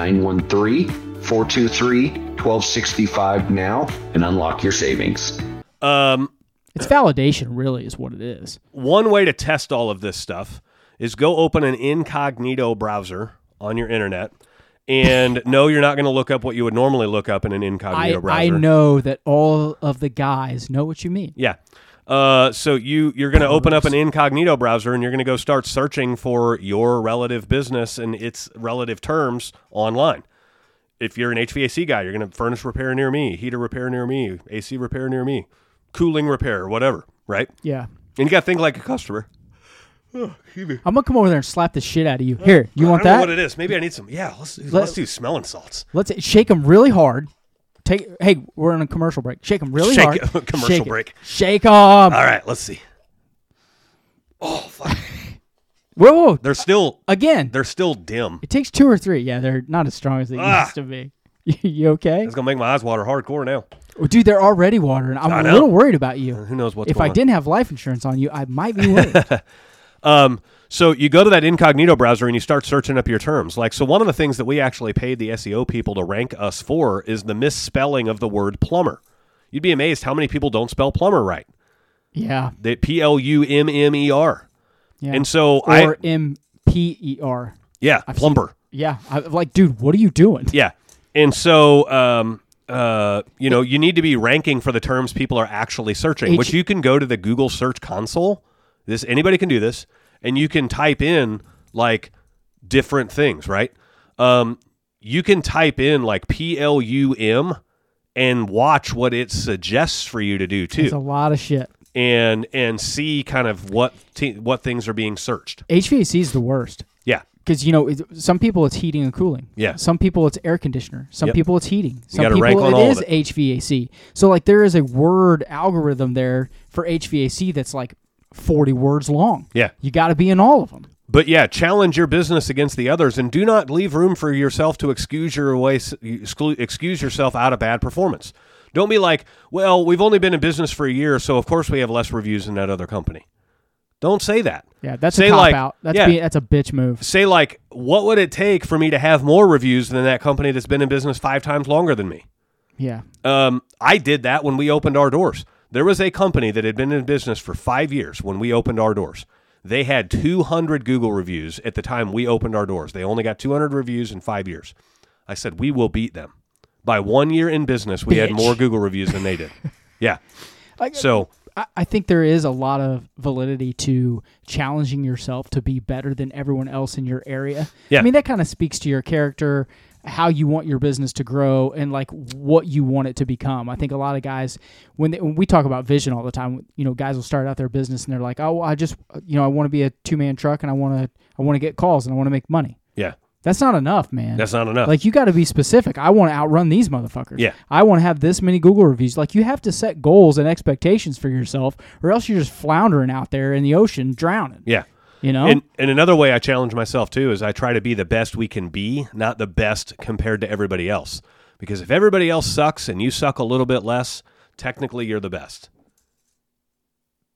913-423-1265 now and unlock your savings. It's validation, really, is what it is. One way to test all of this stuff is go open an incognito browser on your internet. And no, you're not going to look up what you would normally look up in an incognito browser. I know that all of the guys know what you mean. Yeah. So you're going to open up an incognito browser and you're going to go start searching for your relative business and its relative terms online. If you're an HVAC guy, you're going to furnace repair near me, heater repair near me, AC repair near me, cooling repair, whatever, right? Yeah. And you got to think like a customer. I'm going to come over there and slap the shit out of you. Here, you want that? I don't know what it is. Maybe I need some. Yeah, let's do smelling salts. Let's shake them really hard. Hey, we're on a commercial break. Shake them really hard. Commercial break. Shake them. All right, let's see. Oh, fuck. Whoa. They're still dim. It takes 2 or 3. Yeah, they're not as strong as they used to be. You okay? It's going to make my eyes water hardcore now. Oh, dude, they're already watering. I'm a little worried about you. Who knows what's going on. If I didn't have life insurance on you, I might be worried. So you go to that incognito browser and you start searching up your terms. So one of the things that we actually paid the SEO people to rank us for is the misspelling of the word plumber. You'd be amazed how many people don't spell plumber right. Yeah. The Plummer. Yeah. And so or Mper. Yeah, plumber. Yeah. I'm like, dude, what are you doing? Yeah. And so, you need to be ranking for the terms people are actually searching, which you can go to the Google Search Console. Anybody can do this. And you can type in like different things, right? You can type in like PLUM and watch what it suggests for you to do too. It's a lot of shit. And see kind of what things are being searched. HVAC is the worst. Yeah. Because, some people it's heating and cooling. Yeah. Some people it's air conditioner. Some people it's heating. Some people it is HVAC. So, like, there is a word algorithm there for HVAC that's like 40 words long. Yeah. You got to be in all of them. But yeah, challenge your business against the others and do not leave room for yourself to excuse yourself out of bad performance. Don't be like, well, we've only been in business for a year, so of course we have less reviews than that other company. Don't say that. Yeah, that's a cop-out. That's a bitch move. Say like, what would it take for me to have more reviews than that company that's been in business 5 times longer than me? Yeah. I did that when we opened our doors. There was a company that had been in business for 5 years when we opened our doors. They had 200 Google reviews at the time we opened our doors. They only got 200 reviews in 5 years. I said, we will beat them. By 1 year in business, we had more Google reviews than they did. Yeah. So I think there is a lot of validity to challenging yourself to be better than everyone else in your area. Yeah. I mean, that kind of speaks to your character, how you want your business to grow, and like what you want it to become. I think a lot of guys, when we talk about vision all the time, guys will start out their business and they're like, oh, I just, I want to be a 2-man truck and I want to get calls and I want to make money. Yeah. That's not enough, man. That's not enough. Like, you got to be specific. I want to outrun these motherfuckers. Yeah. I want to have this many Google reviews. Like, you have to set goals and expectations for yourself, or else you're just floundering out there in the ocean, drowning. Yeah. And another way I challenge myself, too, is I try to be the best we can be, not the best compared to everybody else. Because if everybody else sucks and you suck a little bit less, technically you're the best.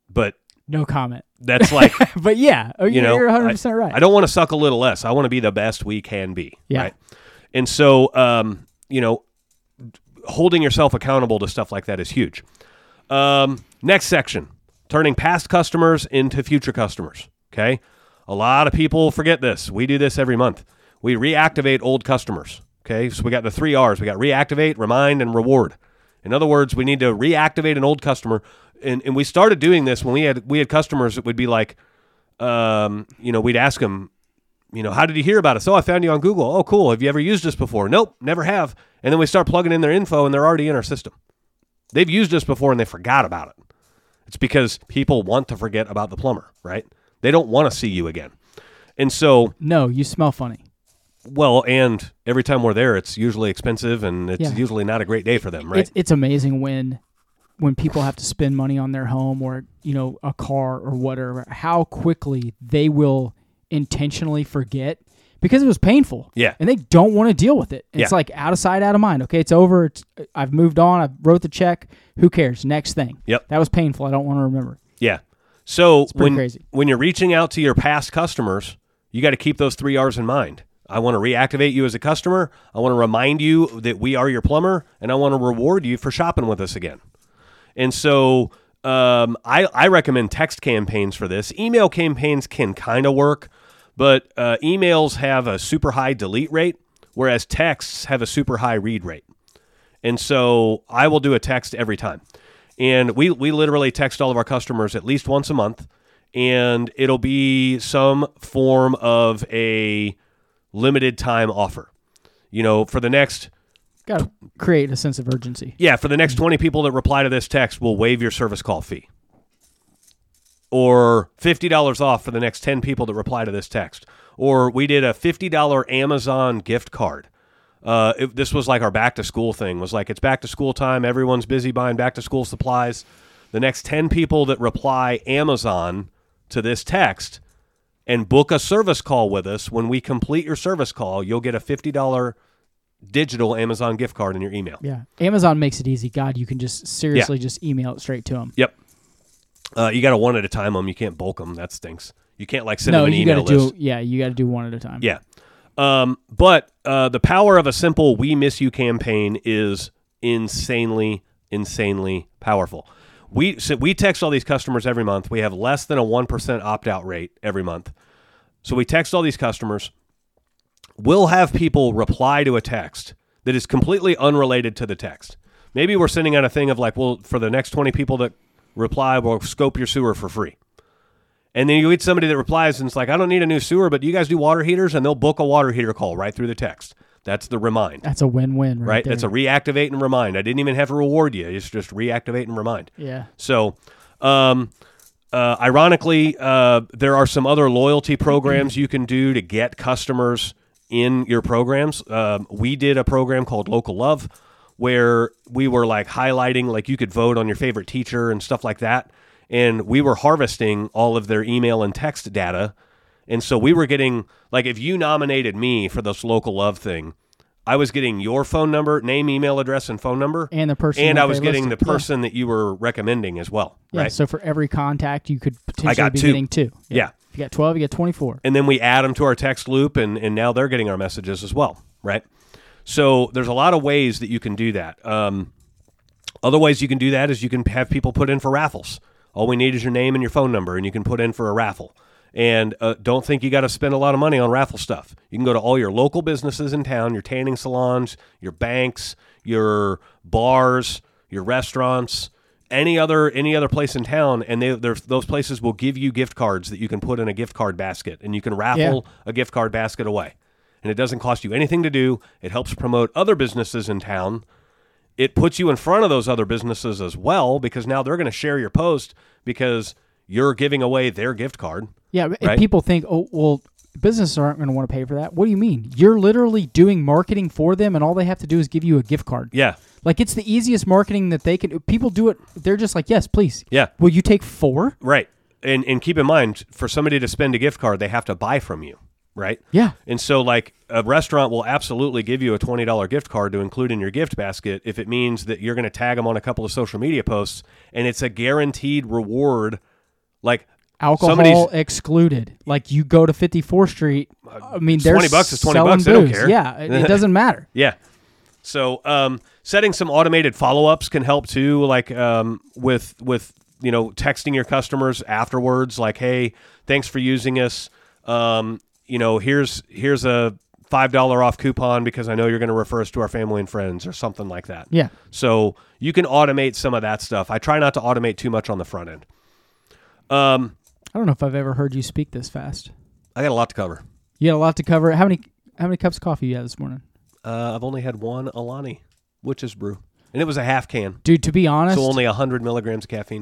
but No comment. that's like, But yeah, you know, you're 100% right. I don't want to suck a little less. I want to be the best we can be. Yeah. Right. And so, you know, holding yourself accountable to stuff like that is huge. Next section, turning past customers into future customers. Okay. A lot of people forget this. We do this every month. We reactivate old customers. Okay. So we got the 3 R's. We got reactivate, remind, and reward. In other words, we need to reactivate an old customer. And we started doing this when we had customers that would be like, you know, we'd ask them, you know, how did you hear about us? Oh, I found you on Google. Oh, cool. Have you ever used us before? Nope, never have. And then we start plugging in their info and they're already in our system. They've used us before and they forgot about it. It's because people want to forget about the plumber, right? They don't want to see you again. And so... No, you smell funny. Well, and every time we're there, it's usually expensive and it's Yeah. usually not a great day for them, right? It's amazing when people have to spend money on their home or, you know, a car or whatever, how quickly they will intentionally forget because it was painful. Yeah. And they don't want to deal with it. It's Yeah. like out of sight, out of mind. Okay, it's over. I've moved on. I wrote the check. Who cares? Next thing. Yep. That was painful. I don't want to remember. Yeah. So pretty crazy. when you're reaching out to your past customers, you got to keep those 3 R's in mind. I want to reactivate you as a customer. I want to remind you that we are your plumber, and I want to reward you for shopping with us again. And so I recommend text campaigns for this. Email campaigns can kind of work, but emails have a super high delete rate, whereas texts have a super high read rate. And so I will do a text every time. And we literally text all of our customers at least once a month, and it'll be some form of a limited time offer. You know, for the next... Got to create a sense of urgency. Yeah, for the next 20 people that reply to this text, we'll waive your service call fee. Or $50 off for the next 10 people that reply to this text. Or we did a $50 Amazon gift card. This was like our back to school thing. It was like, it's back to school time. Everyone's busy buying back to school supplies. The next 10 people that reply Amazon to this text and book a service call with us, when we complete your service call, you'll get a $50 digital Amazon gift card in your email. Yeah. Amazon makes it easy. God, you can just seriously just email it straight to them. Yep. You got to one at a time them. You can't bulk them. That stinks. You can't like send them an email list. You got to do one at a time. Yeah. But the power of a simple "We Miss You" campaign is insanely powerful. We text all these customers every month. We have less than a 1% opt-out rate every month. So we text all these customers. We'll have people reply to a text that is completely unrelated to the text. Maybe we're sending out a thing of like, well, for the next 20 people that reply, we'll scope your sewer for free. And then you get somebody that replies and it's like, I don't need a new sewer, but do you guys do water heaters? And they'll book a water heater call right through the text. That's the remind. That's a win-win right there. That's a reactivate and remind. I didn't even have to reward you. It's just reactivate and remind. Yeah. So, ironically, there are some other loyalty programs you can do to get customers in your programs. We did a program called Local Love where we were like highlighting, like you could vote on your favorite teacher and stuff like that. And we were harvesting all of their email and text data. And so we were getting, like, if you nominated me for this Local Love thing, I was getting your phone number, name, email address, and phone number. And the person. And that I was they getting listed. the person that you were recommending as well. Yeah. Right? So for every contact, you could potentially got be 2. getting 2. Yeah. If you got 12, you get 24. And then we add them to our text loop, and now they're getting our messages as well, right? So there's a lot of ways that you can do that. Other ways you can do that is you can have people put in for raffles. All we need is your name and your phone number, and you can put in for a raffle. And don't think you got to spend a lot of money on raffle stuff. You can go to all your local businesses in town, your tanning salons, your banks, your bars, your restaurants, any other place in town, and those places will give you gift cards that you can put in a gift card basket, and you can raffle a gift card basket away. And it doesn't cost you anything to do. It helps promote other businesses in town. It puts you in front of those other businesses as well, because now they're going to share your post because you're giving away their gift card. Yeah, right? and people think, oh, well, businesses aren't going to want to pay for that. What do you mean? You're literally doing marketing for them, and all they have to do is give you a gift card. Yeah. Like, it's the easiest marketing that they can. People do it. They're just like, yes, please. Yeah. Will you take 4? Right. And keep in mind, for somebody to spend a gift card, they have to buy from you, right? Yeah. And so, like, a restaurant will absolutely give you a $20 gift card to include in your gift basket if it means that you're going to tag them on a couple of social media posts, and it's a guaranteed reward Like alcohol excluded. Like you go to 54th Street. I mean, they're $20 is $20. selling They don't booze. care. Yeah, it doesn't matter. Yeah. So setting some automated follow-ups can help too, like with texting your customers afterwards, like, hey, thanks for using us. Here's a $5 off coupon because I know you're going to refer us to our family and friends or something like that. Yeah. So you can automate some of that stuff. I try not to automate too much on the front end. I don't know if I've ever heard you speak this fast. I got a lot to cover. You got a lot to cover. How many cups of coffee you had this morning? I've only had one Alani Witch's Brew, and it was a half can. Dude, to be honest, so only 100 milligrams of caffeine.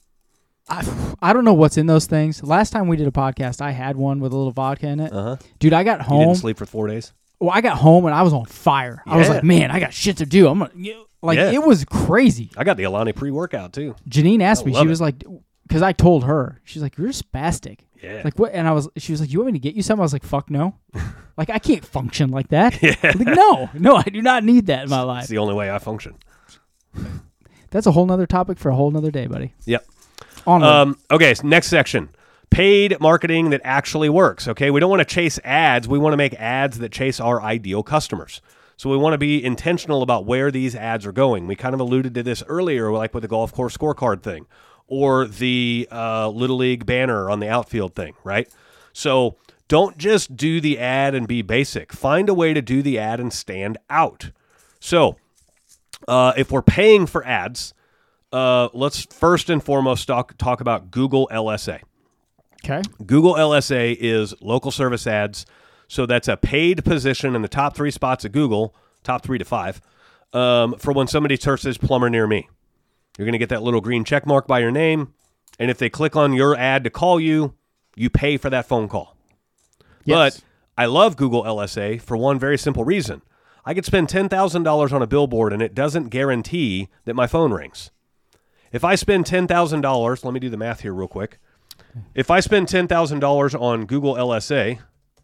I don't know what's in those things. Last time we did a podcast, I had one with a little vodka in it. Uh-huh. Dude, I got home. You didn't sleep for 4 days? Well, I got home and I was on fire. I was like, man, I got shit to do. It was crazy. I got the Alani pre-workout too. Janine asked me, she was like, because I told her, she's like, you're spastic. Yeah. Like what? And she was like, you want me to get you something? I was like, fuck no. Like I can't function like that. Yeah. Like, no, I do not need that in my life. It's the only way I function. That's a whole nother topic for a whole nother day, buddy. Yep. Onward. Okay, so next section. Paid marketing that actually works, okay? We don't want to chase ads. We want to make ads that chase our ideal customers. So we want to be intentional about where these ads are going. We kind of alluded to this earlier, like with the golf course scorecard thing or the Little League banner on the outfield thing, right? So don't just do the ad and be basic. Find a way to do the ad and stand out. So if we're paying for ads, let's first and foremost talk about Google LSA. Okay. Google LSA is local service ads. So that's a paid position in the top 3 spots of Google, top 3 to 5, for when somebody searches plumber near me. You're going to get that little green check mark by your name. And if they click on your ad to call you, you pay for that phone call. Yes. But I love Google LSA for one very simple reason. I could spend $10,000 on a billboard and it doesn't guarantee that my phone rings. If I spend $10,000, let me do the math here real quick. If I spend $10,000 on Google LSA,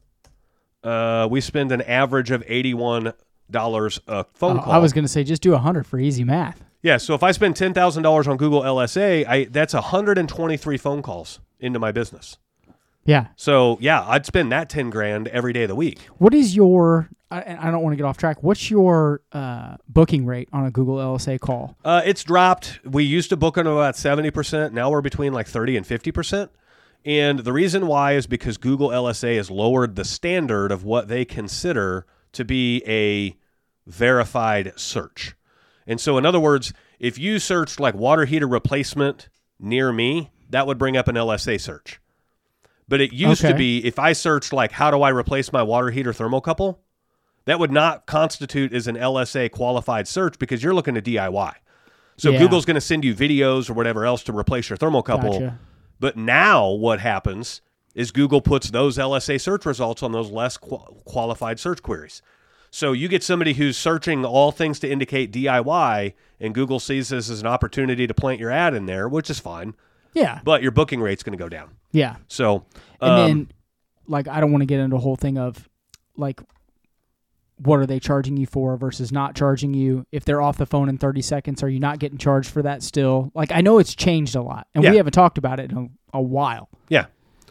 we spend an average of $81 a phone call. I was going to say just do 100 for easy math. Yeah, so if I spend $10,000 on Google LSA, that's 123 phone calls into my business. Yeah. So, yeah, I'd spend that $10,000 every day of the week. What is your, I don't want to get off track, what's your booking rate on a Google LSA call? It's dropped. We used to book on about 70%. Now we're between like 30 and 50%. And the reason why is because Google LSA has lowered the standard of what they consider to be a verified search. And so, in other words, if you searched like water heater replacement near me, that would bring up an LSA search. But it used to be, if I searched like, how do I replace my water heater thermocouple? That would not constitute as an LSA qualified search because you're looking to DIY. So Google's going to send you videos or whatever else to replace your thermocouple. Gotcha. But now what happens is Google puts those LSA search results on those less qualified search queries. So you get somebody who's searching all things to indicate DIY, and Google sees this as an opportunity to plant your ad in there, which is fine. Yeah. But your booking rate's going to go down. Yeah. So, and then, like, I don't want to get into a whole thing of, like, what are they charging you for versus not charging you? If they're off the phone in 30 seconds, are you not getting charged for that still? Like, I know it's changed a lot, and we haven't talked about it in a while. Yeah.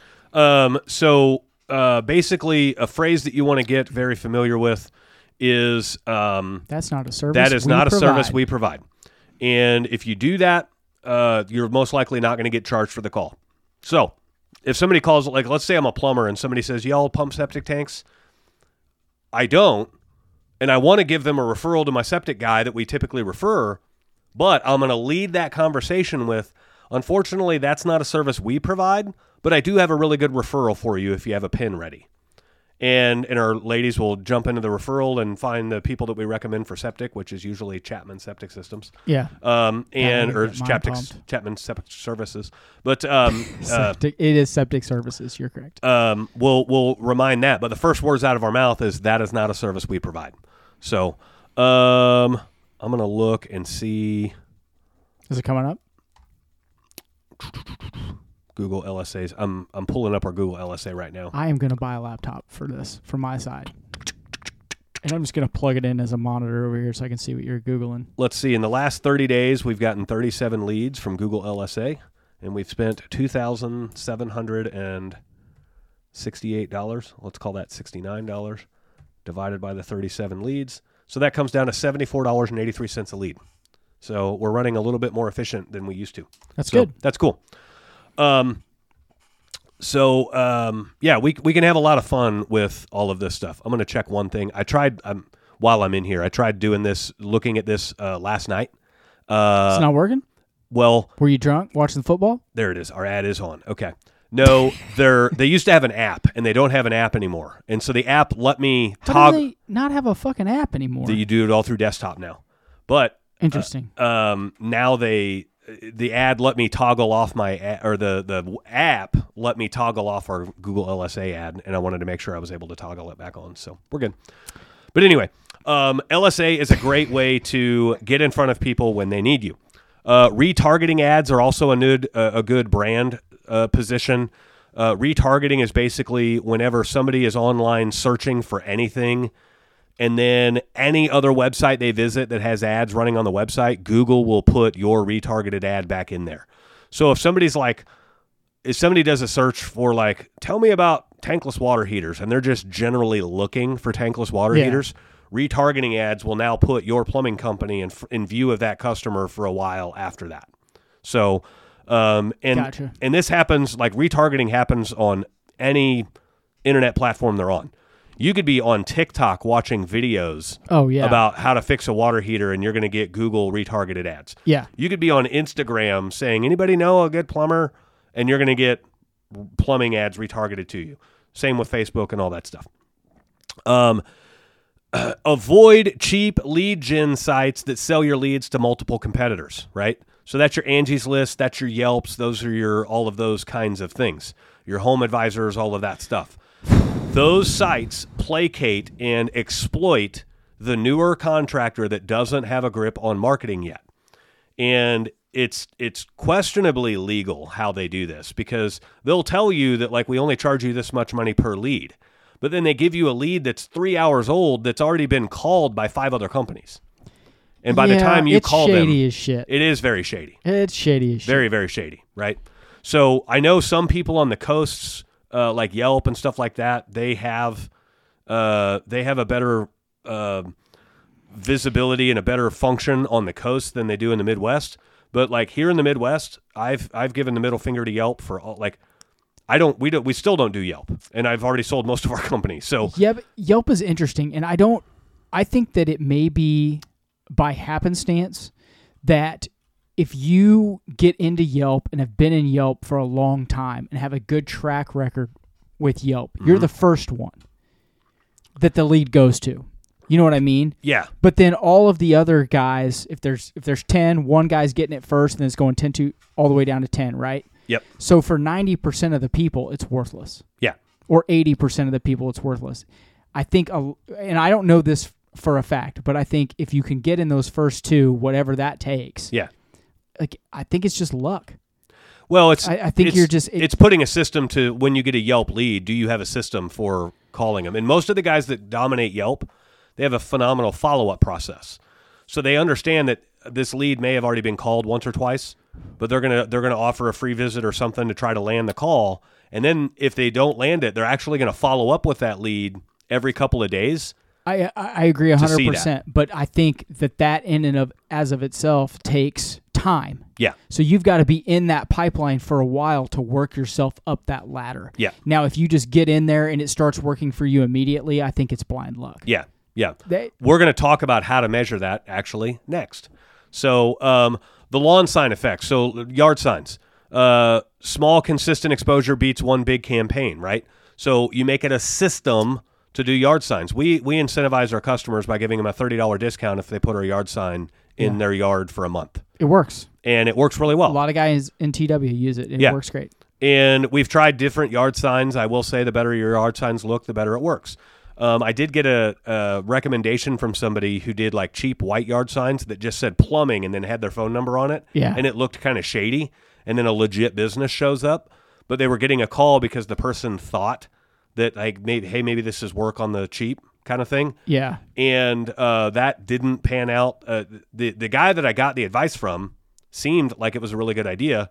Basically, a phrase that you want to get very familiar with is that's not a service. That is not a service we provide. And if you do that, you're most likely not going to get charged for the call. So if somebody calls, like let's say I'm a plumber and somebody says, y'all pump septic tanks? I don't. And I want to give them a referral to my septic guy that we typically refer, but I'm going to lead that conversation with, unfortunately, that's not a service we provide, but I do have a really good referral for you if you have a PIN ready. And our ladies will jump into the referral and find the people that we recommend for septic, which is usually Chapman Septic Systems. Yeah. Or Chapman Septic Services. But it is Septic Services. You're correct. We'll remind that. But the first words out of our mouth is that is not a service we provide. So I'm going to look and see. Is it coming up? Google LSAs. I'm pulling up our Google LSA right now. I am going to buy a laptop for this, from my side. And I'm just going to plug it in as a monitor over here so I can see what you're Googling. Let's see. In the last 30 days, we've gotten 37 leads from Google LSA. and we've spent $2,768. Let's call that $69 divided by the 37 leads. So that comes down to $74.83 a lead. So we're running a little bit more efficient than we used to. That's good. That's cool. Yeah, we can have a lot of fun with all of this stuff. I'm going to check one thing. I tried while I'm in here. I tried doing this, looking at this last night. It's not working? Well, were you drunk watching football? There it is. Our ad is on. Okay. No, they used to have an app, and they don't have an app anymore. And so the app let me How do they not have a fucking app anymore? You do it all through desktop now. But interesting. Now the ad let me toggle off the app let me toggle off our Google LSA ad, and I wanted to make sure I was able to toggle it back on. So we're good. But anyway, LSA is a great way to get in front of people when they need you. Retargeting ads are also a good brand position. Retargeting is basically whenever somebody is online searching for anything, and then any other website they visit that has ads running on the website, Google will put your retargeted ad back in there. So if somebody does a search for tell me about tankless water heaters, and they're just generally looking for tankless water heaters, retargeting ads will now put your plumbing company in view of that customer for a while after that. So, Gotcha. And this happens, retargeting happens on any internet platform they're on. You could be on TikTok watching videos about how to fix a water heater, and you're going to get Google retargeted ads. Yeah. You could be on Instagram saying, anybody know a good plumber? And you're going to get plumbing ads retargeted to you. Same with Facebook and all that stuff. Avoid cheap lead gen sites that sell your leads to multiple competitors, right? So that's your Angie's List, that's your Yelps, those are all of those kinds of things. Your Home Advisors, all of that stuff. Those sites placate and exploit the newer contractor that doesn't have a grip on marketing yet. And it's questionably legal how they do this, because they'll tell you that we only charge you this much money per lead. But then they give you a lead that's 3 hours old that's already been called by 5 other companies. And by the time you call them, it's shady as shit. It is very shady. It's shady as shit. Very, very shady, right? So I know some people on the coasts, like Yelp and stuff like that, they have a better visibility and a better function on the coast than they do in the Midwest. But here in the Midwest, I've given the middle finger to Yelp for all, we still don't do Yelp, and I've already sold most of our company. So yeah, but Yelp is interesting, and I think that it may be by happenstance that if you get into Yelp and have been in Yelp for a long time and have a good track record with Yelp, you're the first one that the lead goes to. You know what I mean? Yeah. But then all of the other guys, if there's 10, one guy's getting it first, and then it's going 10 to all the way down to 10, right? Yep. So for 90% of the people, it's worthless. Yeah. Or 80% of the people, it's worthless. I think, and I don't know this for a fact, but I think if you can get in those first two, whatever that takes, I think it's just luck. Well, I think it's putting a system to when you get a Yelp lead. Do you have a system for calling them? And most of the guys that dominate Yelp, they have a phenomenal follow-up process. So they understand that this lead may have already been called once or twice, but they're gonna offer a free visit or something to try to land the call. And then if they don't land it, they're actually going to follow up with that lead every couple of days. I agree 100%, but I think that in and of as of itself takes time. Yeah. So you've got to be in that pipeline for a while to work yourself up that ladder. Yeah. Now, if you just get in there and it starts working for you immediately, I think it's blind luck. Yeah. Yeah. We're going to talk about how to measure that actually next. So the lawn sign effect. So yard signs. Small, consistent exposure beats one big campaign, right? So you make it a system to do yard signs. We incentivize our customers by giving them a $30 discount if they put our yard sign in their yard for a month. It works. And it works really well. A lot of guys in TW use it, and it works great. And we've tried different yard signs. I will say the better your yard signs look, the better it works. I did get a recommendation from somebody who did cheap white yard signs that just said plumbing and then had their phone number on it. Yeah. And it looked kind of shady. And then a legit business shows up. But they were getting a call because the person thought that maybe this is work on the cheap kind of thing. Yeah. And that didn't pan out. The guy that I got the advice from seemed like it was a really good idea,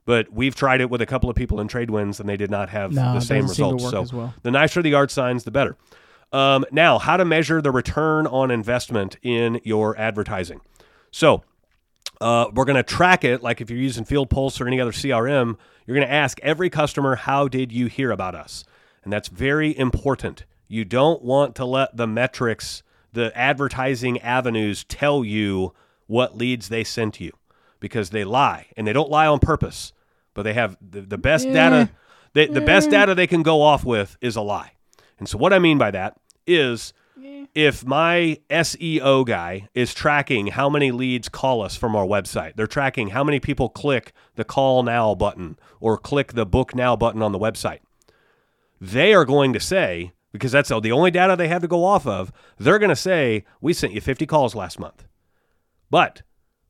But we've tried it with a couple of people in Tradewinds, and they did not have the same doesn't seem to results. work So as well. the nicer the art signs, the better. Now, how to measure the return on investment in your advertising. So we're going to track it, like if you're using Field Pulse or any other CRM, you're going to ask every customer, how did you hear about us? And that's very important. You don't want to let the metrics, the advertising avenues tell you what leads they sent you, because they lie, and they don't lie on purpose, but they have the best data. The best data they can go off with is a lie. And so what I mean by that is if my SEO guy is tracking how many leads call us from our website, they're tracking how many people click the call now button or click the book now button on the website. They are going to say, because that's the only data they have to go off of, they're going to say, we sent you 50 calls last month. But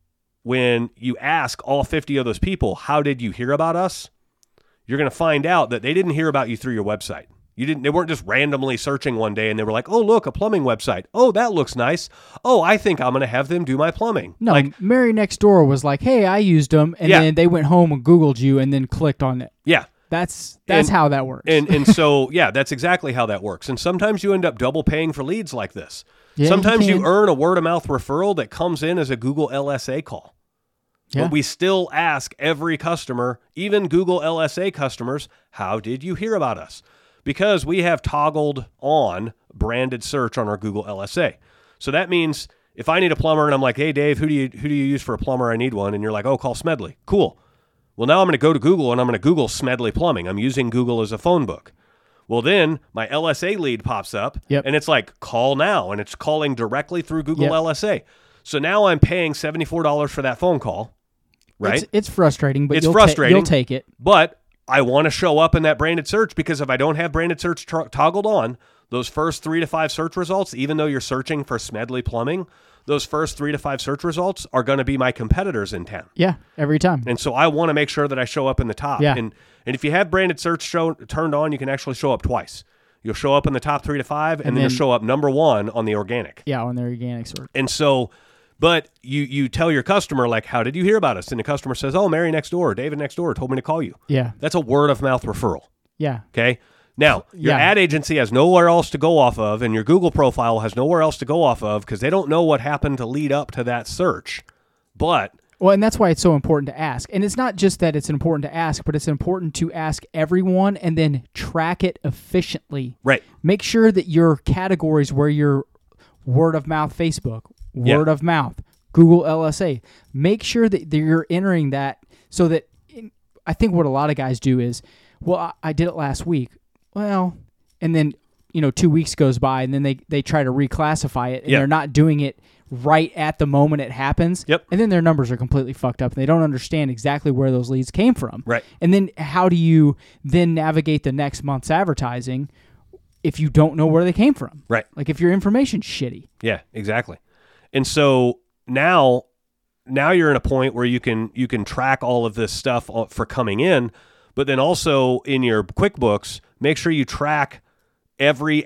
when you ask all 50 of those people, how did you hear about us? You're going to find out that they didn't hear about you through your website. They weren't just randomly searching one day and they were like, oh, look, a plumbing website. Oh, that looks nice. Oh, I think I'm going to have them do my plumbing. No, like, Mary Next Door was like, hey, I used them, and then they went home and Googled you and then clicked on it. Yeah. That's how that works. And so, yeah, that's exactly how that works. And sometimes you end up double paying for leads like this. Yeah, sometimes you earn a word-of-mouth referral that comes in as a Google LSA call. Yeah. But we still ask every customer, even Google LSA customers, how did you hear about us? Because we have toggled on branded search on our Google LSA. So that means if I need a plumber and I'm like, hey, Dave, who do you use for a plumber? I need one. And you're like, oh, call Smedley. Cool. Well, now I'm going to go to Google and I'm going to Google Smedley Plumbing. I'm using Google as a phone book. Well, then my LSA lead pops up and it's like, call now. And it's calling directly through Google LSA. So now I'm paying $74 for that phone call, right? It's frustrating, but it's frustrating. You'll take it. But I want to show up in that branded search, because if I don't have branded search toggled on, those first 3 to 5 search results, even though you're searching for Smedley Plumbing, those first 3 to 5 search results are going to be my competitors in town. Yeah, every time. And so I want to make sure that I show up in the top. Yeah. And if you have branded search turned on, you can actually show up twice. You'll show up in the top 3 to 5, and then you'll show up number 1 on the organic. Yeah, on the organic search. And so, but you tell your customer, like, how did you hear about us? And the customer says, oh, Mary Next Door, David Next Door told me to call you. Yeah. That's a word-of-mouth referral. Yeah. Okay? Now, your ad agency has nowhere else to go off of, and your Google profile has nowhere else to go off of, because they don't know what happened to lead up to that search. But well, and that's why it's so important to ask. And it's not just that it's important to ask, but it's important to ask everyone and then track it efficiently. Right. Make sure that your categories where your word of mouth Facebook, word of mouth, Google LSA, make sure that you're entering that so that I think what a lot of guys do is, well, I did it last week. Well, and then, 2 weeks goes by and then they try to reclassify it and they're not doing it right at the moment it happens. Yep. And then their numbers are completely fucked up and they don't understand exactly where those leads came from. Right. And then how do you then navigate the next month's advertising if you don't know where they came from? Right. Like if your information's shitty. Yeah, exactly. And so now you're in a point where you can track all of this stuff for coming in, but then also in your QuickBooks, make sure you track every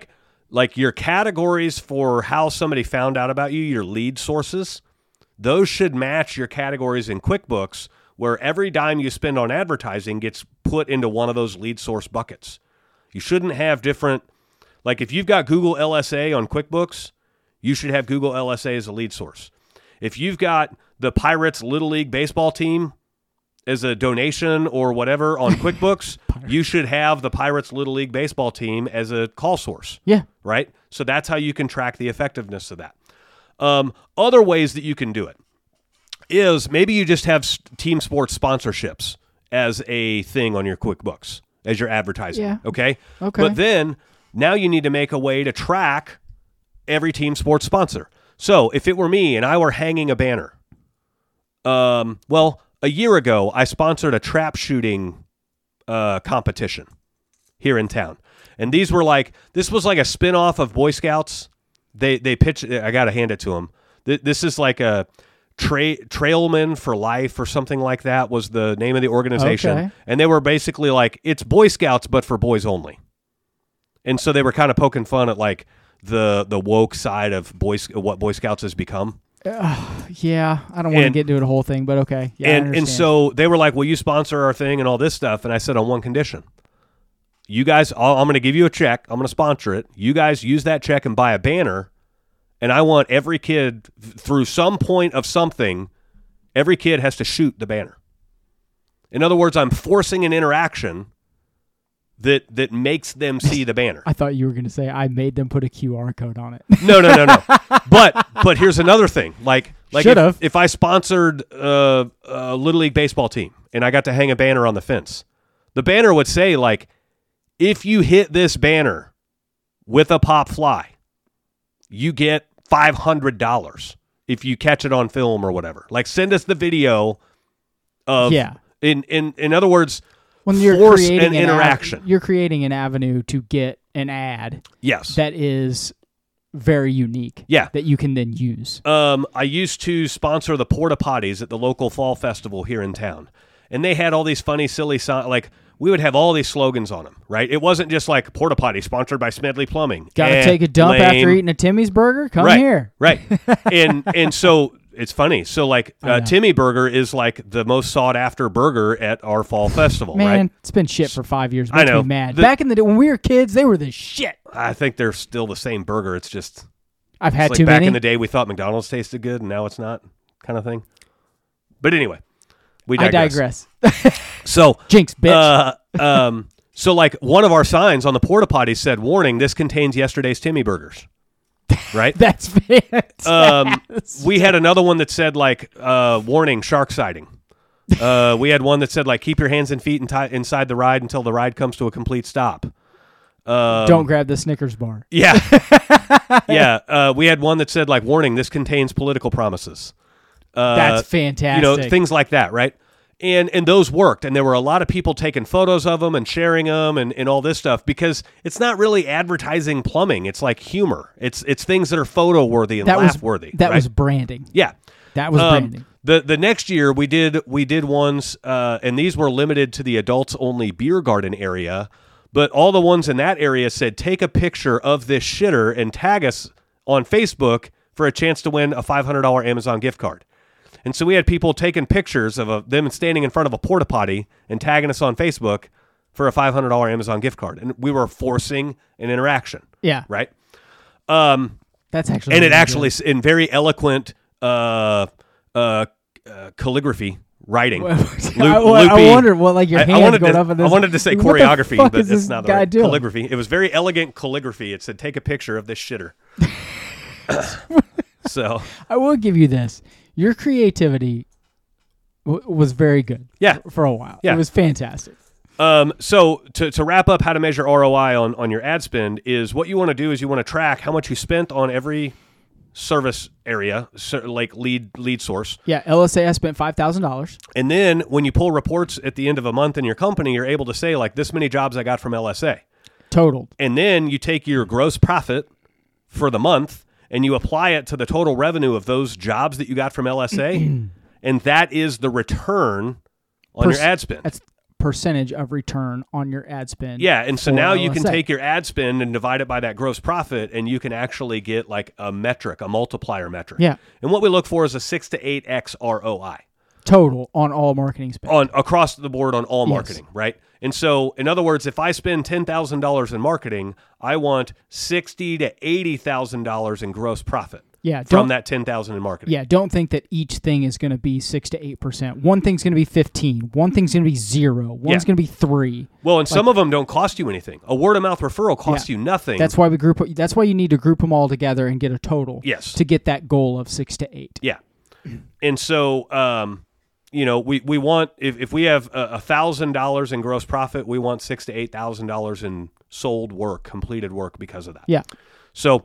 like your categories for how somebody found out about you, your lead sources. Those should match your categories in QuickBooks, where every dime you spend on advertising gets put into one of those lead source buckets. You shouldn't have different, like if you've got Google LSA on QuickBooks, you should have Google LSA as a lead source. If you've got the Pirates Little League baseball team as a donation or whatever on QuickBooks, you should have the Pirates Little League baseball team as a call source. Yeah. Right? So that's how you can track the effectiveness of that. Other ways that you can do it is maybe you just have team sports sponsorships as a thing on your QuickBooks, as your advertising. Yeah. Okay? Okay. But then now you need to make a way to track every team sports sponsor. So if it were me and I were hanging a banner, a year ago, I sponsored a trap shooting competition here in town. And this was like a spinoff of Boy Scouts. They pitched, I got to hand it to them. This is like a Trailmen for Life or something like that was the name of the organization. Okay. And they were basically like, it's Boy Scouts, but for boys only. And so they were kind of poking fun at like the woke side of what Boy Scouts has become. Yeah, I don't want to get into the whole thing, but okay. Yeah, and so they were like, "Will you sponsor our thing and all this stuff?" And I said, on one condition. You guys, I'm going to give you a check. I'm going to sponsor it. You guys use that check and buy a banner, and I want every kid, through some point of something, every kid has to shoot the banner. In other words, I'm forcing an interaction that makes them see the banner. I thought you were going to say I made them put a QR code on it. No. But here's another thing. Like if I sponsored a Little League baseball team and I got to hang a banner on the fence, the banner would say, like, if you hit this banner with a pop fly, you get $500 if you catch it on film or whatever. Like, send us the video of, in other words, when you're force creating an interaction. You're creating an avenue to get an ad. Yes. That is very unique. Yeah. That you can then use. I used to sponsor the Porta Potties at the local fall festival here in town. And they had all these funny, silly signs. Like, we would have all these slogans on them, right? It wasn't just like Porta Potty sponsored by Smedley Plumbing. Got to take a dump after eating a Timmy's burger? Come here. Right. And so it's funny. So like Timmy Burger is like the most sought after burger at our fall festival, Man, right? It's been shit for 5 years. I know. Me mad. Back in the day when we were kids, they were the shit. I think they're still the same burger. It's just I've had like too back many. in the day we thought McDonald's tasted good and now it's not, kind of thing. But anyway, we digress. I digress. So Jinx, bitch. So like one of our signs on the porta potty said, "Warning: this contains yesterday's Timmy burgers." Right? That's fantastic. We had another one that said like, "Warning: shark sighting." We had one that said like, "Keep your hands and feet inside the ride until the ride comes to a complete stop." Don't grab the Snickers bar. Yeah, yeah. We had one that said like, "Warning: this contains political promises." That's fantastic. You know, things like that, right? And those worked, and there were a lot of people taking photos of them and sharing them and all this stuff because it's not really advertising plumbing. It's like humor. It's things that are photo worthy and laugh worthy. That right? was branding. Yeah, that was branding. The next year we did ones, and these were limited to the adults only beer garden area, but all the ones in that area said take a picture of this shitter and tag us on Facebook for a chance to win a $500 Amazon gift card. And so we had people taking pictures of them standing in front of a porta potty and tagging us on Facebook for a $500 Amazon gift card. And we were forcing an interaction. Yeah. Right? That's actually and really it actually, good. in very eloquent calligraphy writing. I wonder what, like, your hands going up in this. I wanted to say what choreography, the fuck but is it's this not the guy right doing? calligraphy. It was very elegant calligraphy. It said, take a picture of this shitter. So I will give you this. Your creativity was very good. Yeah. For a while. Yeah. It was fantastic. So to wrap up how to measure ROI on your ad spend is what you want to do is you want to track how much you spent on every service area, like lead source. Yeah, LSA, I spent $5,000. And then when you pull reports at the end of a month in your company, you're able to say like this many jobs I got from LSA. Totaled. And then you take your gross profit for the month and you apply it to the total revenue of those jobs that you got from LSA, and that is the return on your ad spend. That's percentage of return on your ad spend. Yeah, and so now you can LSA. take your ad spend and divide it by that gross profit, and you can actually get like a metric, a multiplier metric. Yeah. And what we look for is a 6 to 8x ROI. Total on all marketing spend. Across the board on all Yes. marketing, right? And so, in other words, if I spend $10,000 in marketing, I want $60,000 to $80,000 in gross profit. Yeah, from that $10,000 in marketing. Yeah, don't think that each thing is going to be 6 to 8%. One thing's going to be 15. One thing's going to be 0. One's going to be 3. Well, and some of them don't cost you anything. A word of mouth referral costs you nothing. That's why That's why you need to group them all together and get a total. Yes. To get that goal of 6 to 8. Yeah, and so we want if we have $1,000 in gross profit, we want $6,000 to $8,000 in sold work, completed work because of that. Yeah. So.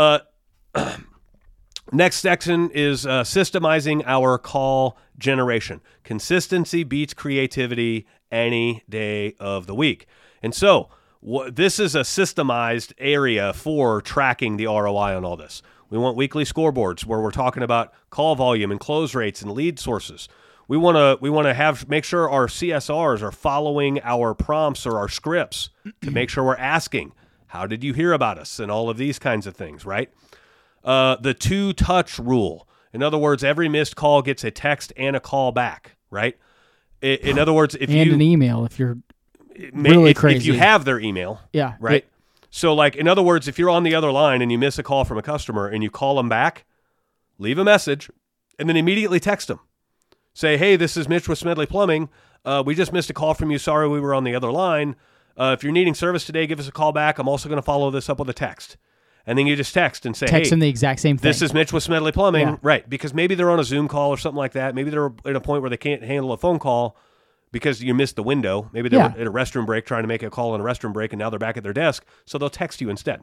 Next section is systemizing our call generation. Consistency beats creativity any day of the week. And so this is a systemized area for tracking the ROI on all this. We want weekly scoreboards where we're talking about call volume and close rates and lead sources. We want to make sure our CSRs are following our prompts or our scripts to make sure we're asking, how did you hear about us? And all of these kinds of things, right? The 2-touch rule. In other words, every missed call gets a text and a call back, right? In other words, if and you... an email if you're really crazy. If you have their email, yeah, right? So, like, in other words, if you're on the other line and you miss a call from a customer and you call them back, leave a message, and then immediately text them. Say, hey, this is Mitch with Smedley Plumbing. We just missed a call from you. Sorry, we were on the other line. If you're needing service today, give us a call back. I'm also going to follow this up with a text. And then you just text and say, text hey, them the exact same thing. This is Mitch with Smedley Plumbing. Yeah. Right, because maybe they're on a Zoom call or something like that. Maybe they're at a point where they can't handle a phone call because you missed the window. Maybe they were at a restroom break trying to make a call in a restroom break, and now they're back at their desk, so they'll text you instead.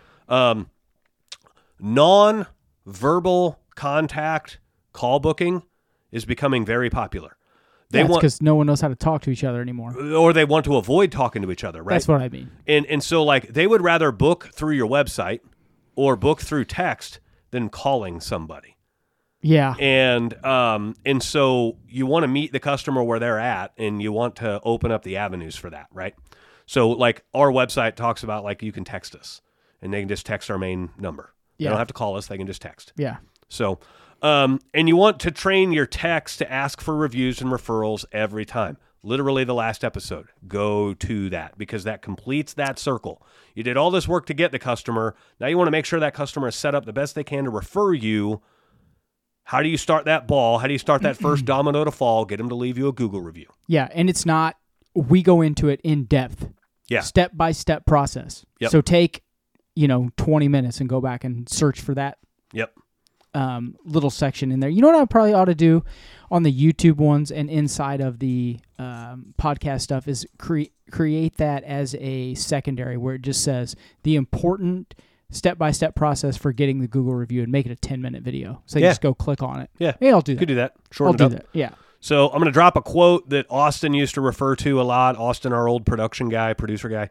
Non-verbal contact call booking is becoming very popular. That's because no one knows how to talk to each other anymore. Or they want to avoid talking to each other, right? That's what I mean. And so, like, they would rather book through your website or book through text than calling somebody. Yeah. And so you want to meet the customer where they're at, and you want to open up the avenues for that, right? So, like, our website talks about, like, you can text us, and they can just text our main number. Yeah. They don't have to call us. They can just text. Yeah. So, and you want to train your text to ask for reviews and referrals every time. Literally the last episode. Go to that because that completes that circle. You did all this work to get the customer. Now you want to make sure that customer is set up the best they can to refer you. How do you start that ball? How do you start that first domino to fall? Get them to leave you a Google review. Yeah, and it's not, we go into it in depth. Yeah. Step-by-step process. Yep. So take, 20 minutes and go back and search for that. Yep. Little section in there. You know what I probably ought to do on the YouTube ones and inside of the podcast stuff is create that as a secondary where it just says the important step-by-step process for getting the Google review and make it a 10-minute video. So you just go click on it. Yeah. Hey, I'll do that. You could do that. Shorten it up. That. Yeah. So I'm going to drop a quote that Austin used to refer to a lot. Austin, our old producer guy.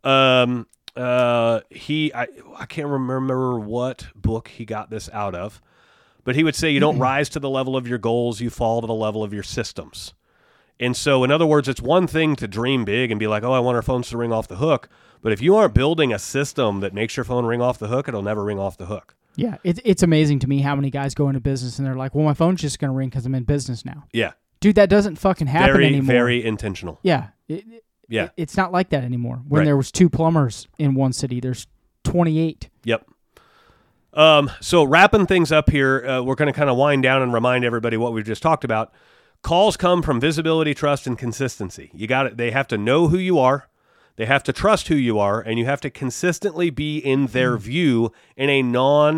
I can't remember what book he got this out of, but he would say you don't rise to the level of your goals, you fall to the level of your systems. And so, in other words, it's one thing to dream big and be like, oh, I want our phones to ring off the hook. But if you aren't building a system that makes your phone ring off the hook, it'll never ring off the hook. Yeah, it's amazing to me how many guys go into business and they're like, well, my phone's just going to ring because I'm in business now. Yeah. Dude, that doesn't fucking happen anymore. Very intentional. Yeah. It's not like that anymore. When there was 2 plumbers in one city, there's 28. Yep. So wrapping things up here, we're going to kind of wind down and remind everybody what we've just talked about. Calls come from visibility, trust, and consistency. You got it. They have to know who you are. They have to trust who you are, and you have to consistently be in their view in a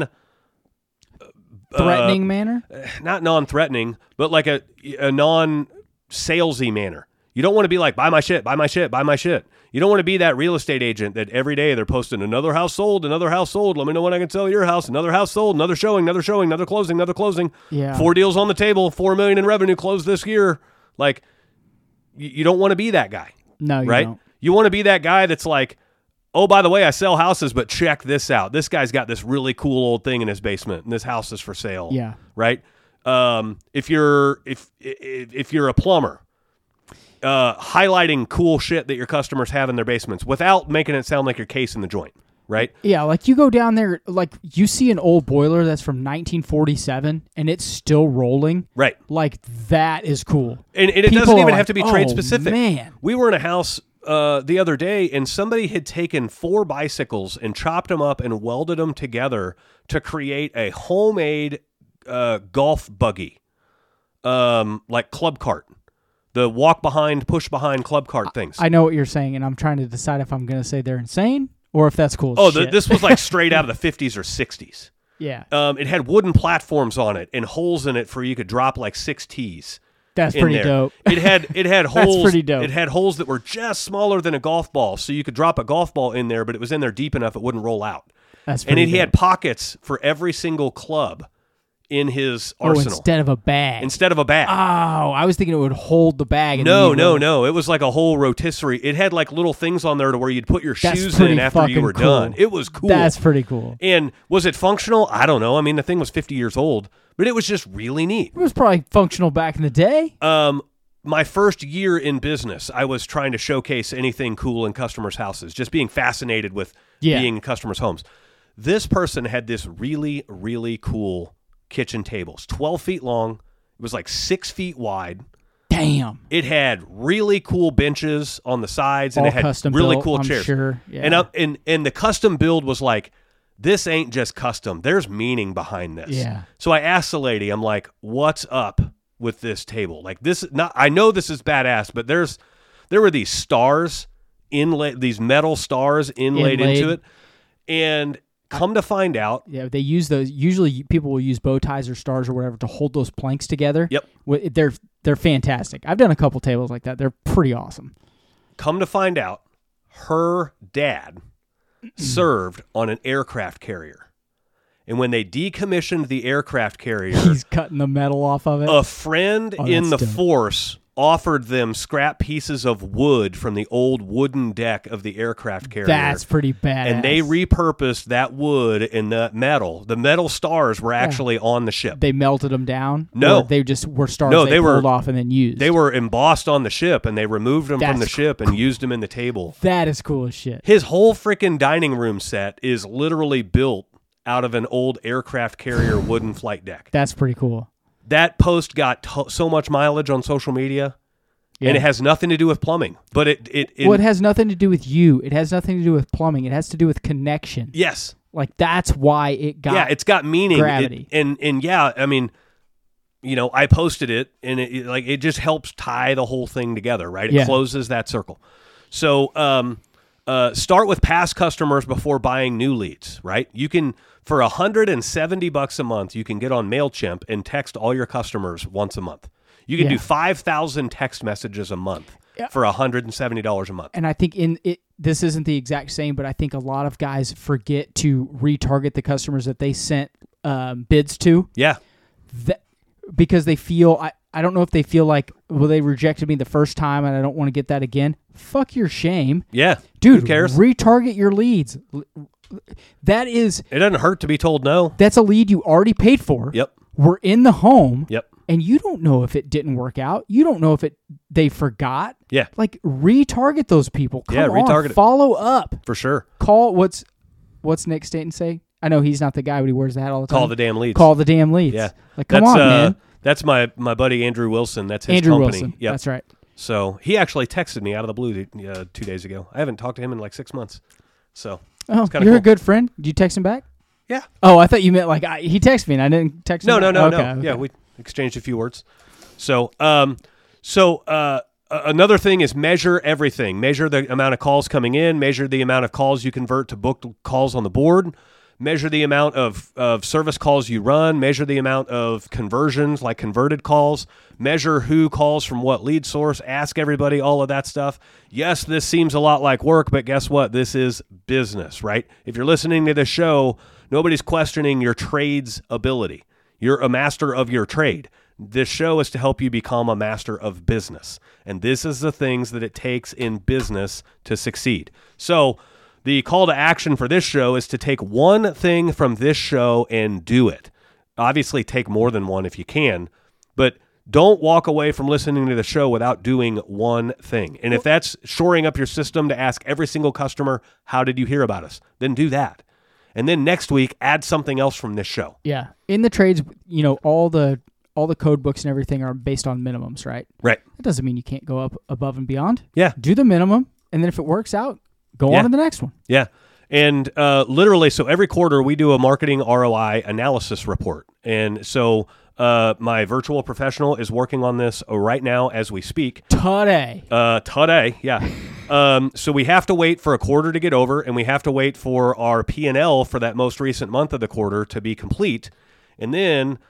threatening manner? Not non-threatening, but like a non-salesy manner. You don't want to be like, buy my shit, buy my shit, buy my shit. You don't want to be that real estate agent that every day they're posting another house sold, another house sold. Let me know when I can sell your house. Another house sold, another showing, another closing, another closing. Yeah. 4 deals on the table, $4 million in revenue closed this year. Like, you don't want to be that guy. No, you right? don't. You want to be that guy that's like, oh, by the way, I sell houses, but check this out. This guy's got this really cool old thing in his basement, and this house is for sale. Yeah. Right? If you're a plumber, highlighting cool shit that your customers have in their basements without making it sound like you're casing the joint, right? Yeah, like you go down there, like you see an old boiler that's from 1947 and it's still rolling. Right. Like that is cool. And it doesn't even have to be trade specific. Man. We were in a house the other day and somebody had taken 4 bicycles and chopped them up and welded them together to create a homemade golf buggy, like club cart. The walk behind, push behind club cart things. I know what you're saying, and I'm trying to decide if I'm going to say they're insane or if that's cool. This was like straight out of the 50s or 60s. Yeah. It had wooden platforms on it and holes in it for you could drop like 6 tees. That's pretty dope. It had holes. That's pretty dope. It had holes that were just smaller than a golf ball, so you could drop a golf ball in there, but it was in there deep enough it wouldn't roll out. That's pretty and dope. He had pockets for every single club in his arsenal. Instead of a bag. Oh, I was thinking it would hold the bag. No. It was like a whole rotisserie. It had like little things on there to where you'd put your shoes in after you were done. It was cool. That's pretty cool. And was it functional? I don't know. I mean, the thing was 50 years old, but it was just really neat. It was probably functional back in the day. My first year in business, I was trying to showcase anything cool in customers' houses, just being fascinated with being in customers' homes. This person had this really, really cool kitchen tables, 12 feet long. It was like 6 feet wide. Damn. It had really cool benches on the sides, and All it had custom really built, cool I'm chairs. sure. Yeah. And the custom build was like, this ain't just custom. There's meaning behind this. Yeah. So I asked the lady, I'm like, what's up with this table? Like this, I know this is badass, but there were these stars inlaid, these metal stars inlaid into it, and come to find out, yeah, they use those. Usually, people will use bow ties or stars or whatever to hold those planks together. Yep. They're fantastic. I've done a couple tables like that. They're pretty awesome. come to find out, her dad served on an aircraft carrier. And when they decommissioned the aircraft carrier, He's cutting the metal off of it. a friend in the that's dope. force offered them scrap pieces of wood from the old wooden deck of the aircraft carrier. That's pretty badass. And they repurposed that wood and the metal. The metal stars were actually on the ship. They melted them down? No. Or they just were stars No, they they were- pulled off and then used? They were embossed on the ship, and they removed them from the That's ship and used them in the table. That is cool as shit. His whole freaking dining room set is literally built out of an old aircraft carrier wooden flight deck. That's pretty cool. That post got so much mileage on social media, Yeah. and it has nothing to do with plumbing. But it Well, it has nothing to do with you. It has nothing to do with plumbing. It has to do with connection. yes, Like, that's why it got... yeah, it's got meaning. gravity. And yeah, I mean, you know, I posted it, and it just helps tie the whole thing together, right? It Yeah. closes that circle. So start with past customers before buying new leads, right? You can, for $170 a month, you can get on MailChimp and text all your customers once a month. You can Yeah. do 5,000 text messages a month for $170 a month. And I think this isn't the exact same, but I think a lot of guys forget to retarget the customers that they sent bids to. Yeah. Because they feel... I don't know if they feel like, well, they rejected me the first time and I don't want to get that again. Fuck your shame. Yeah. Dude, who cares? retarget your leads. That is... It doesn't hurt to be told no. That's a lead you already paid for. Yep. We're in the home. Yep. And you don't know if it didn't work out. You don't know if they forgot. Yeah. Like, retarget those people. Come on, retarget it. follow up. For sure. Call, what's Nick Staten say? I know he's not the guy, but he wears the hat all the time. Call the damn leads. Call the damn leads. Yeah. Like, come on, man. That's my buddy Andrew Wilson. That's his Andrew company. Wilson. Yep. That's right. So he actually texted me out of the blue 2 days ago. I haven't talked to him in like 6 months. So Oh, kinda you're a cool. good friend. Did you text him back? yeah. Oh, I thought you meant like he texted me and I didn't text him No. back. Okay. Yeah, we exchanged a few words. So another thing is measure everything. Measure the amount of calls coming in. Measure the amount of calls you convert to booked calls on the board. Measure the amount of service calls you run. Measure the amount of conversions, like converted calls. Measure who calls from what lead source. Ask everybody all of that stuff. Yes, this seems a lot like work, but guess what? This is business, right? If you're listening to this show, nobody's questioning your trade's ability. You're a master of your trade. This show is to help you become a master of business. And this is the things that it takes in business to succeed. So the call to action for this show is to take one thing from this show and do it. Obviously, take more than one if you can, but don't walk away from listening to the show without doing one thing. And if that's shoring up your system to ask every single customer, how did you hear about us? Then do that. And then next week, add something else from this show. Yeah. In the trades, you know, all the code books and everything are based on minimums, right? Right. That doesn't mean you can't go up above and beyond. Yeah. Do the minimum, and then if it works out, go on to the next one. Yeah. And literally, so every quarter we do a marketing ROI analysis report. And so my virtual professional is working on this right now as we speak. Today. Today, yeah. So we have to wait for a quarter to get over, and we have to wait for our P&L for that most recent month of the quarter to be complete. And then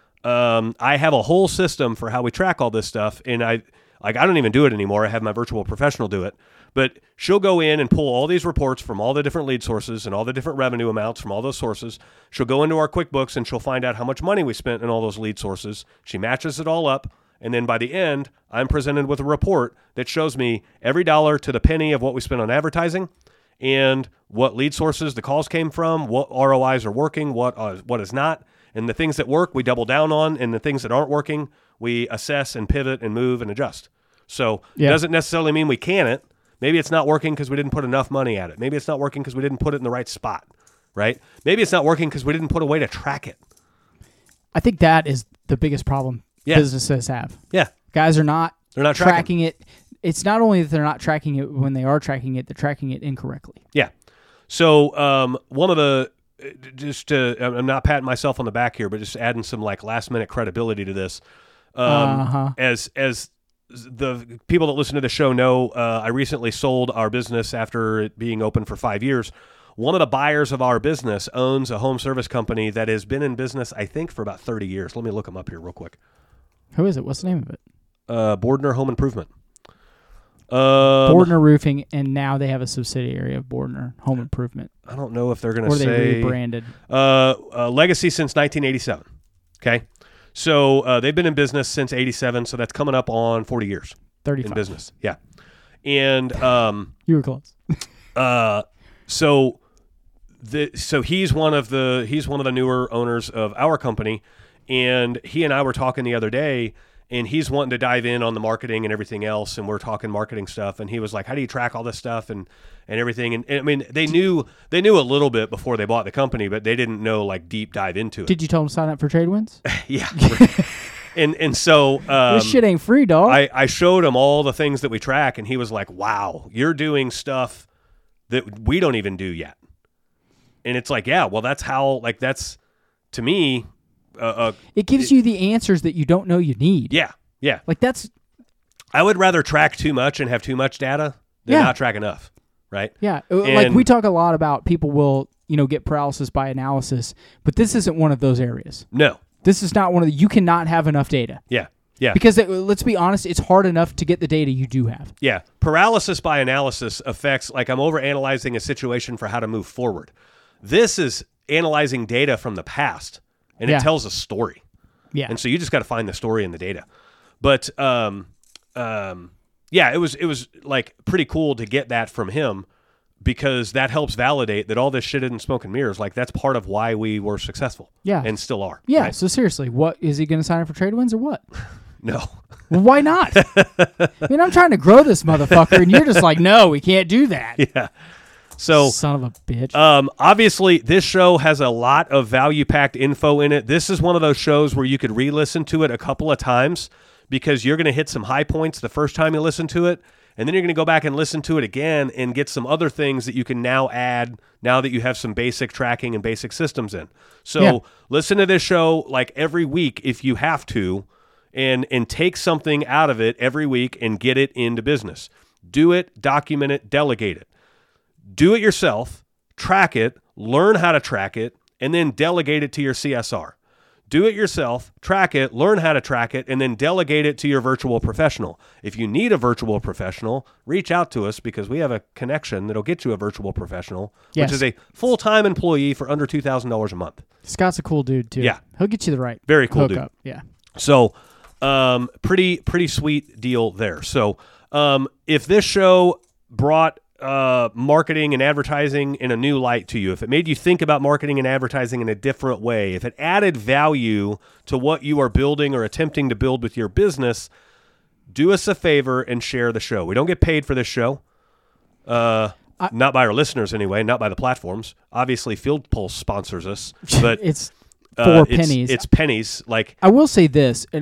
I have a whole system for how we track all this stuff, and I don't even do it anymore. I have my virtual professional do it. But she'll go in and pull all these reports from all the different lead sources and all the different revenue amounts from all those sources. She'll go into our QuickBooks and she'll find out how much money we spent in all those lead sources. She matches it all up. And then by the end, I'm presented with a report that shows me every dollar to the penny of what we spent on advertising and what lead sources the calls came from, what ROIs are working, what is not. And the things that work, we double down on. And the things that aren't working, we assess and pivot and move and adjust. So it doesn't necessarily mean we can't. Maybe it's not working because we didn't put enough money at it. Maybe it's not working because we didn't put it in the right spot, right? Maybe it's not working because we didn't put a way to track it. I think that is the biggest problem Yeah. businesses have. Yeah. Guys are not They're not tracking it. It's not only that they're not tracking it when they are tracking it, they're tracking it incorrectly. Yeah. So one of the I'm not patting myself on the back here, but just adding some like last minute credibility to this. As the people that listen to the show know, I recently sold our business after it being open for 5 years. One of the buyers of our business owns a home service company that has been in business, I think, for about 30 years. Let me look them up here real quick. Who is it? What's the name of it? Bordner Home Improvement. Bordner Roofing, and now they have a subsidiary of Bordner Home Improvement. I don't know if they're going to Or say... they rebranded. Legacy since 1987. Okay? So they've been in business since 87, so that's coming up on 40 years 35. in business. Yeah. And You were close. so he's one of the newer owners of our company, and he and I were talking the other day, and he's wanting to dive in on the marketing and everything else, and we're talking marketing stuff, and he was like, how do you track all this stuff and everything? And I mean, they knew a little bit before they bought the company, but they didn't know like deep dive into it. Did you tell them to sign up for TradeWinds? Yeah. And so this shit ain't free, dog. I showed him all the things that we track, and he was like, wow, you're doing stuff that we don't even do yet. And it's like, yeah, well, that's how, like, that's, to me, it gives you the answers that you don't know you need. Yeah, yeah. Like, that's... I would rather track too much and have too much data than not track enough, right? Yeah, like we talk a lot about people will, get paralysis by analysis, but this isn't one of those areas. No. This is not one of the... You cannot have enough data. Yeah, yeah. Because, let's be honest, it's hard enough to get the data you do have. Yeah. Paralysis by analysis affects, like, I'm overanalyzing a situation for how to move forward. This is analyzing data from the past, and it tells a story. Yeah. And so you just got to find the story in the data. But it was like pretty cool to get that from him, because that helps validate that all this shit isn't smoke and mirrors. Like, that's part of why we were successful. Yeah. And still are. Yeah. Right? So seriously, what is he going to sign up for TradeWinds or what? No. Well, why not? I mean, I'm trying to grow this motherfucker, and you're just like, no, we can't do that. Yeah. So, son of a bitch. Obviously, this show has a lot of value-packed info in it. This is one of those shows where you could re-listen to it a couple of times, because you're going to hit some high points the first time you listen to it, and then you're going to go back and listen to it again and get some other things that you can now add now that you have some basic tracking and basic systems in. So listen to this show like every week if you have to, and take something out of it every week and get it into business. Do it, document it, delegate it. Do it yourself, track it, learn how to track it, and then delegate it to your CSR. Do it yourself, track it, learn how to track it, and then delegate it to your virtual professional. If you need a virtual professional, reach out to us, because we have a connection that'll get you a virtual professional, which is a full-time employee for under $2,000 a month. Scott's a cool dude, too. Yeah. He'll get you the right Very cool hookup. dude. Yeah. So pretty sweet deal there. So if this show brought marketing and advertising in a new light to you, if it made you think about marketing and advertising in a different way, if it added value to what you are building or attempting to build with your business, do us a favor and share the show. We don't get paid for this show. Not by our listeners anyway, not by the platforms. Obviously, Field Pulse sponsors us, but it's 4 pennies. It's pennies. Like, I will say this, and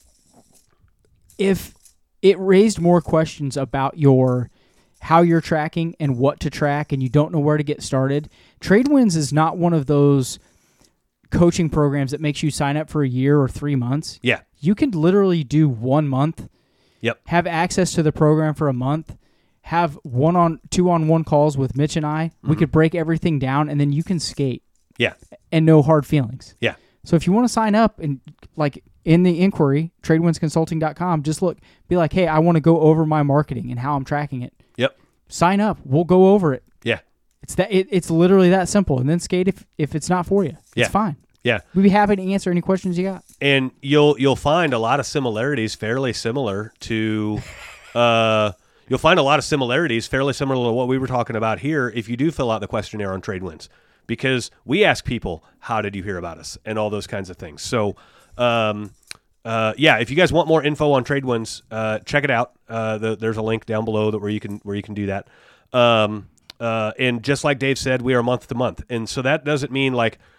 if it raised more questions about how you're tracking and what to track, and you don't know where to get started, TradeWinds is not one of those coaching programs that makes you sign up for a year or 3 months. Yeah. You can literally do 1 month. Yep. Have access to the program for a month. Have 2-on-1 calls with Mitch and I. We could break everything down, and then you can skate. Yeah. And no hard feelings. Yeah. So if you want to sign up, and like in the inquiry, tradewindsconsulting.com, just be like, hey, I want to go over my marketing and how I'm tracking it. Yep. Sign up. We'll go over it. Yeah. It's literally that simple. And then skate if it's not for you. It's fine. Yeah. We'd be happy to answer any questions you got. And you'll find a lot of similarities fairly similar to you'll find a lot of similarities fairly similar to what we were talking about here if you do fill out the questionnaire on TradeWinds, because we ask people, how did you hear about us, and all those kinds of things. So if you guys want more info on TradeWinds, check it out. There's a link down below where you can do that. And just like Dave said, we are month to month, and so that doesn't mean like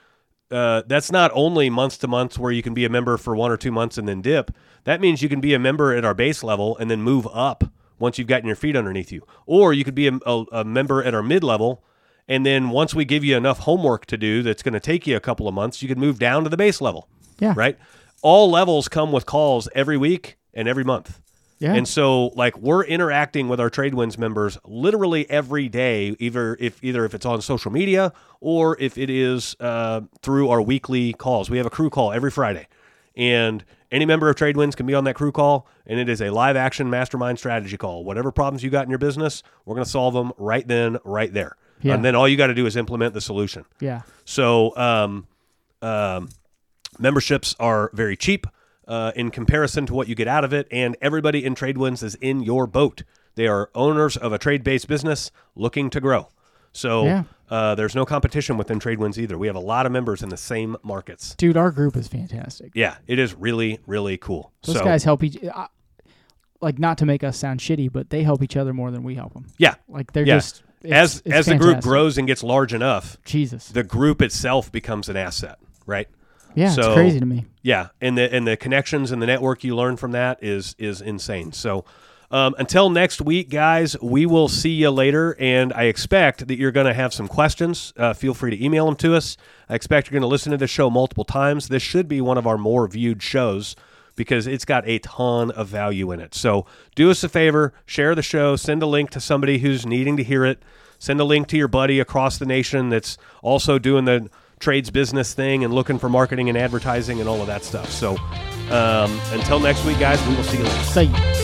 that's not only month to month where you can be a member for 1 or 2 months and then dip. That means you can be a member at our base level and then move up once you've gotten your feet underneath you. Or you could be a member at our mid-level, and then once we give you enough homework to do that's going to take you a couple of months, you can move down to the base level. Yeah. Right? All levels come with calls every week and every month. Yeah. And so, like, we're interacting with our TradeWinds members literally every day, either if it's on social media or if it is through our weekly calls. We have a crew call every Friday, and any member of TradeWinds can be on that crew call, and it is a live action mastermind strategy call. Whatever problems you got in your business, we're going to solve them right then, right there. Yeah. And then all you got to do is implement the solution. Yeah. So memberships are very cheap in comparison to what you get out of it, and everybody in TradeWinds is in your boat. They are owners of a trade-based business looking to grow. So there's no competition within TradeWinds either. We have a lot of members in the same markets. Dude, our group is fantastic. Yeah, it is really, really cool. Those guys help each like, not to make us sound shitty, but they help each other more than we help them. Yeah. Like, they're just... As the group grows and gets large enough, Jesus, the group itself becomes an asset, right? Yeah, so, it's crazy to me. Yeah, and the connections and the network you learn from that is insane. So until next week, guys, we will see you later, and I expect that you're going to have some questions. Feel free to email them to us. I expect you're going to listen to this show multiple times. This should be one of our more viewed shows because it's got a ton of value in it. So do us a favor, share the show, send a link to somebody who's needing to hear it, send a link to your buddy across the nation that's also doing the trades business thing and looking for marketing and advertising and all of that stuff. So until next week, guys, we will see you later. See you.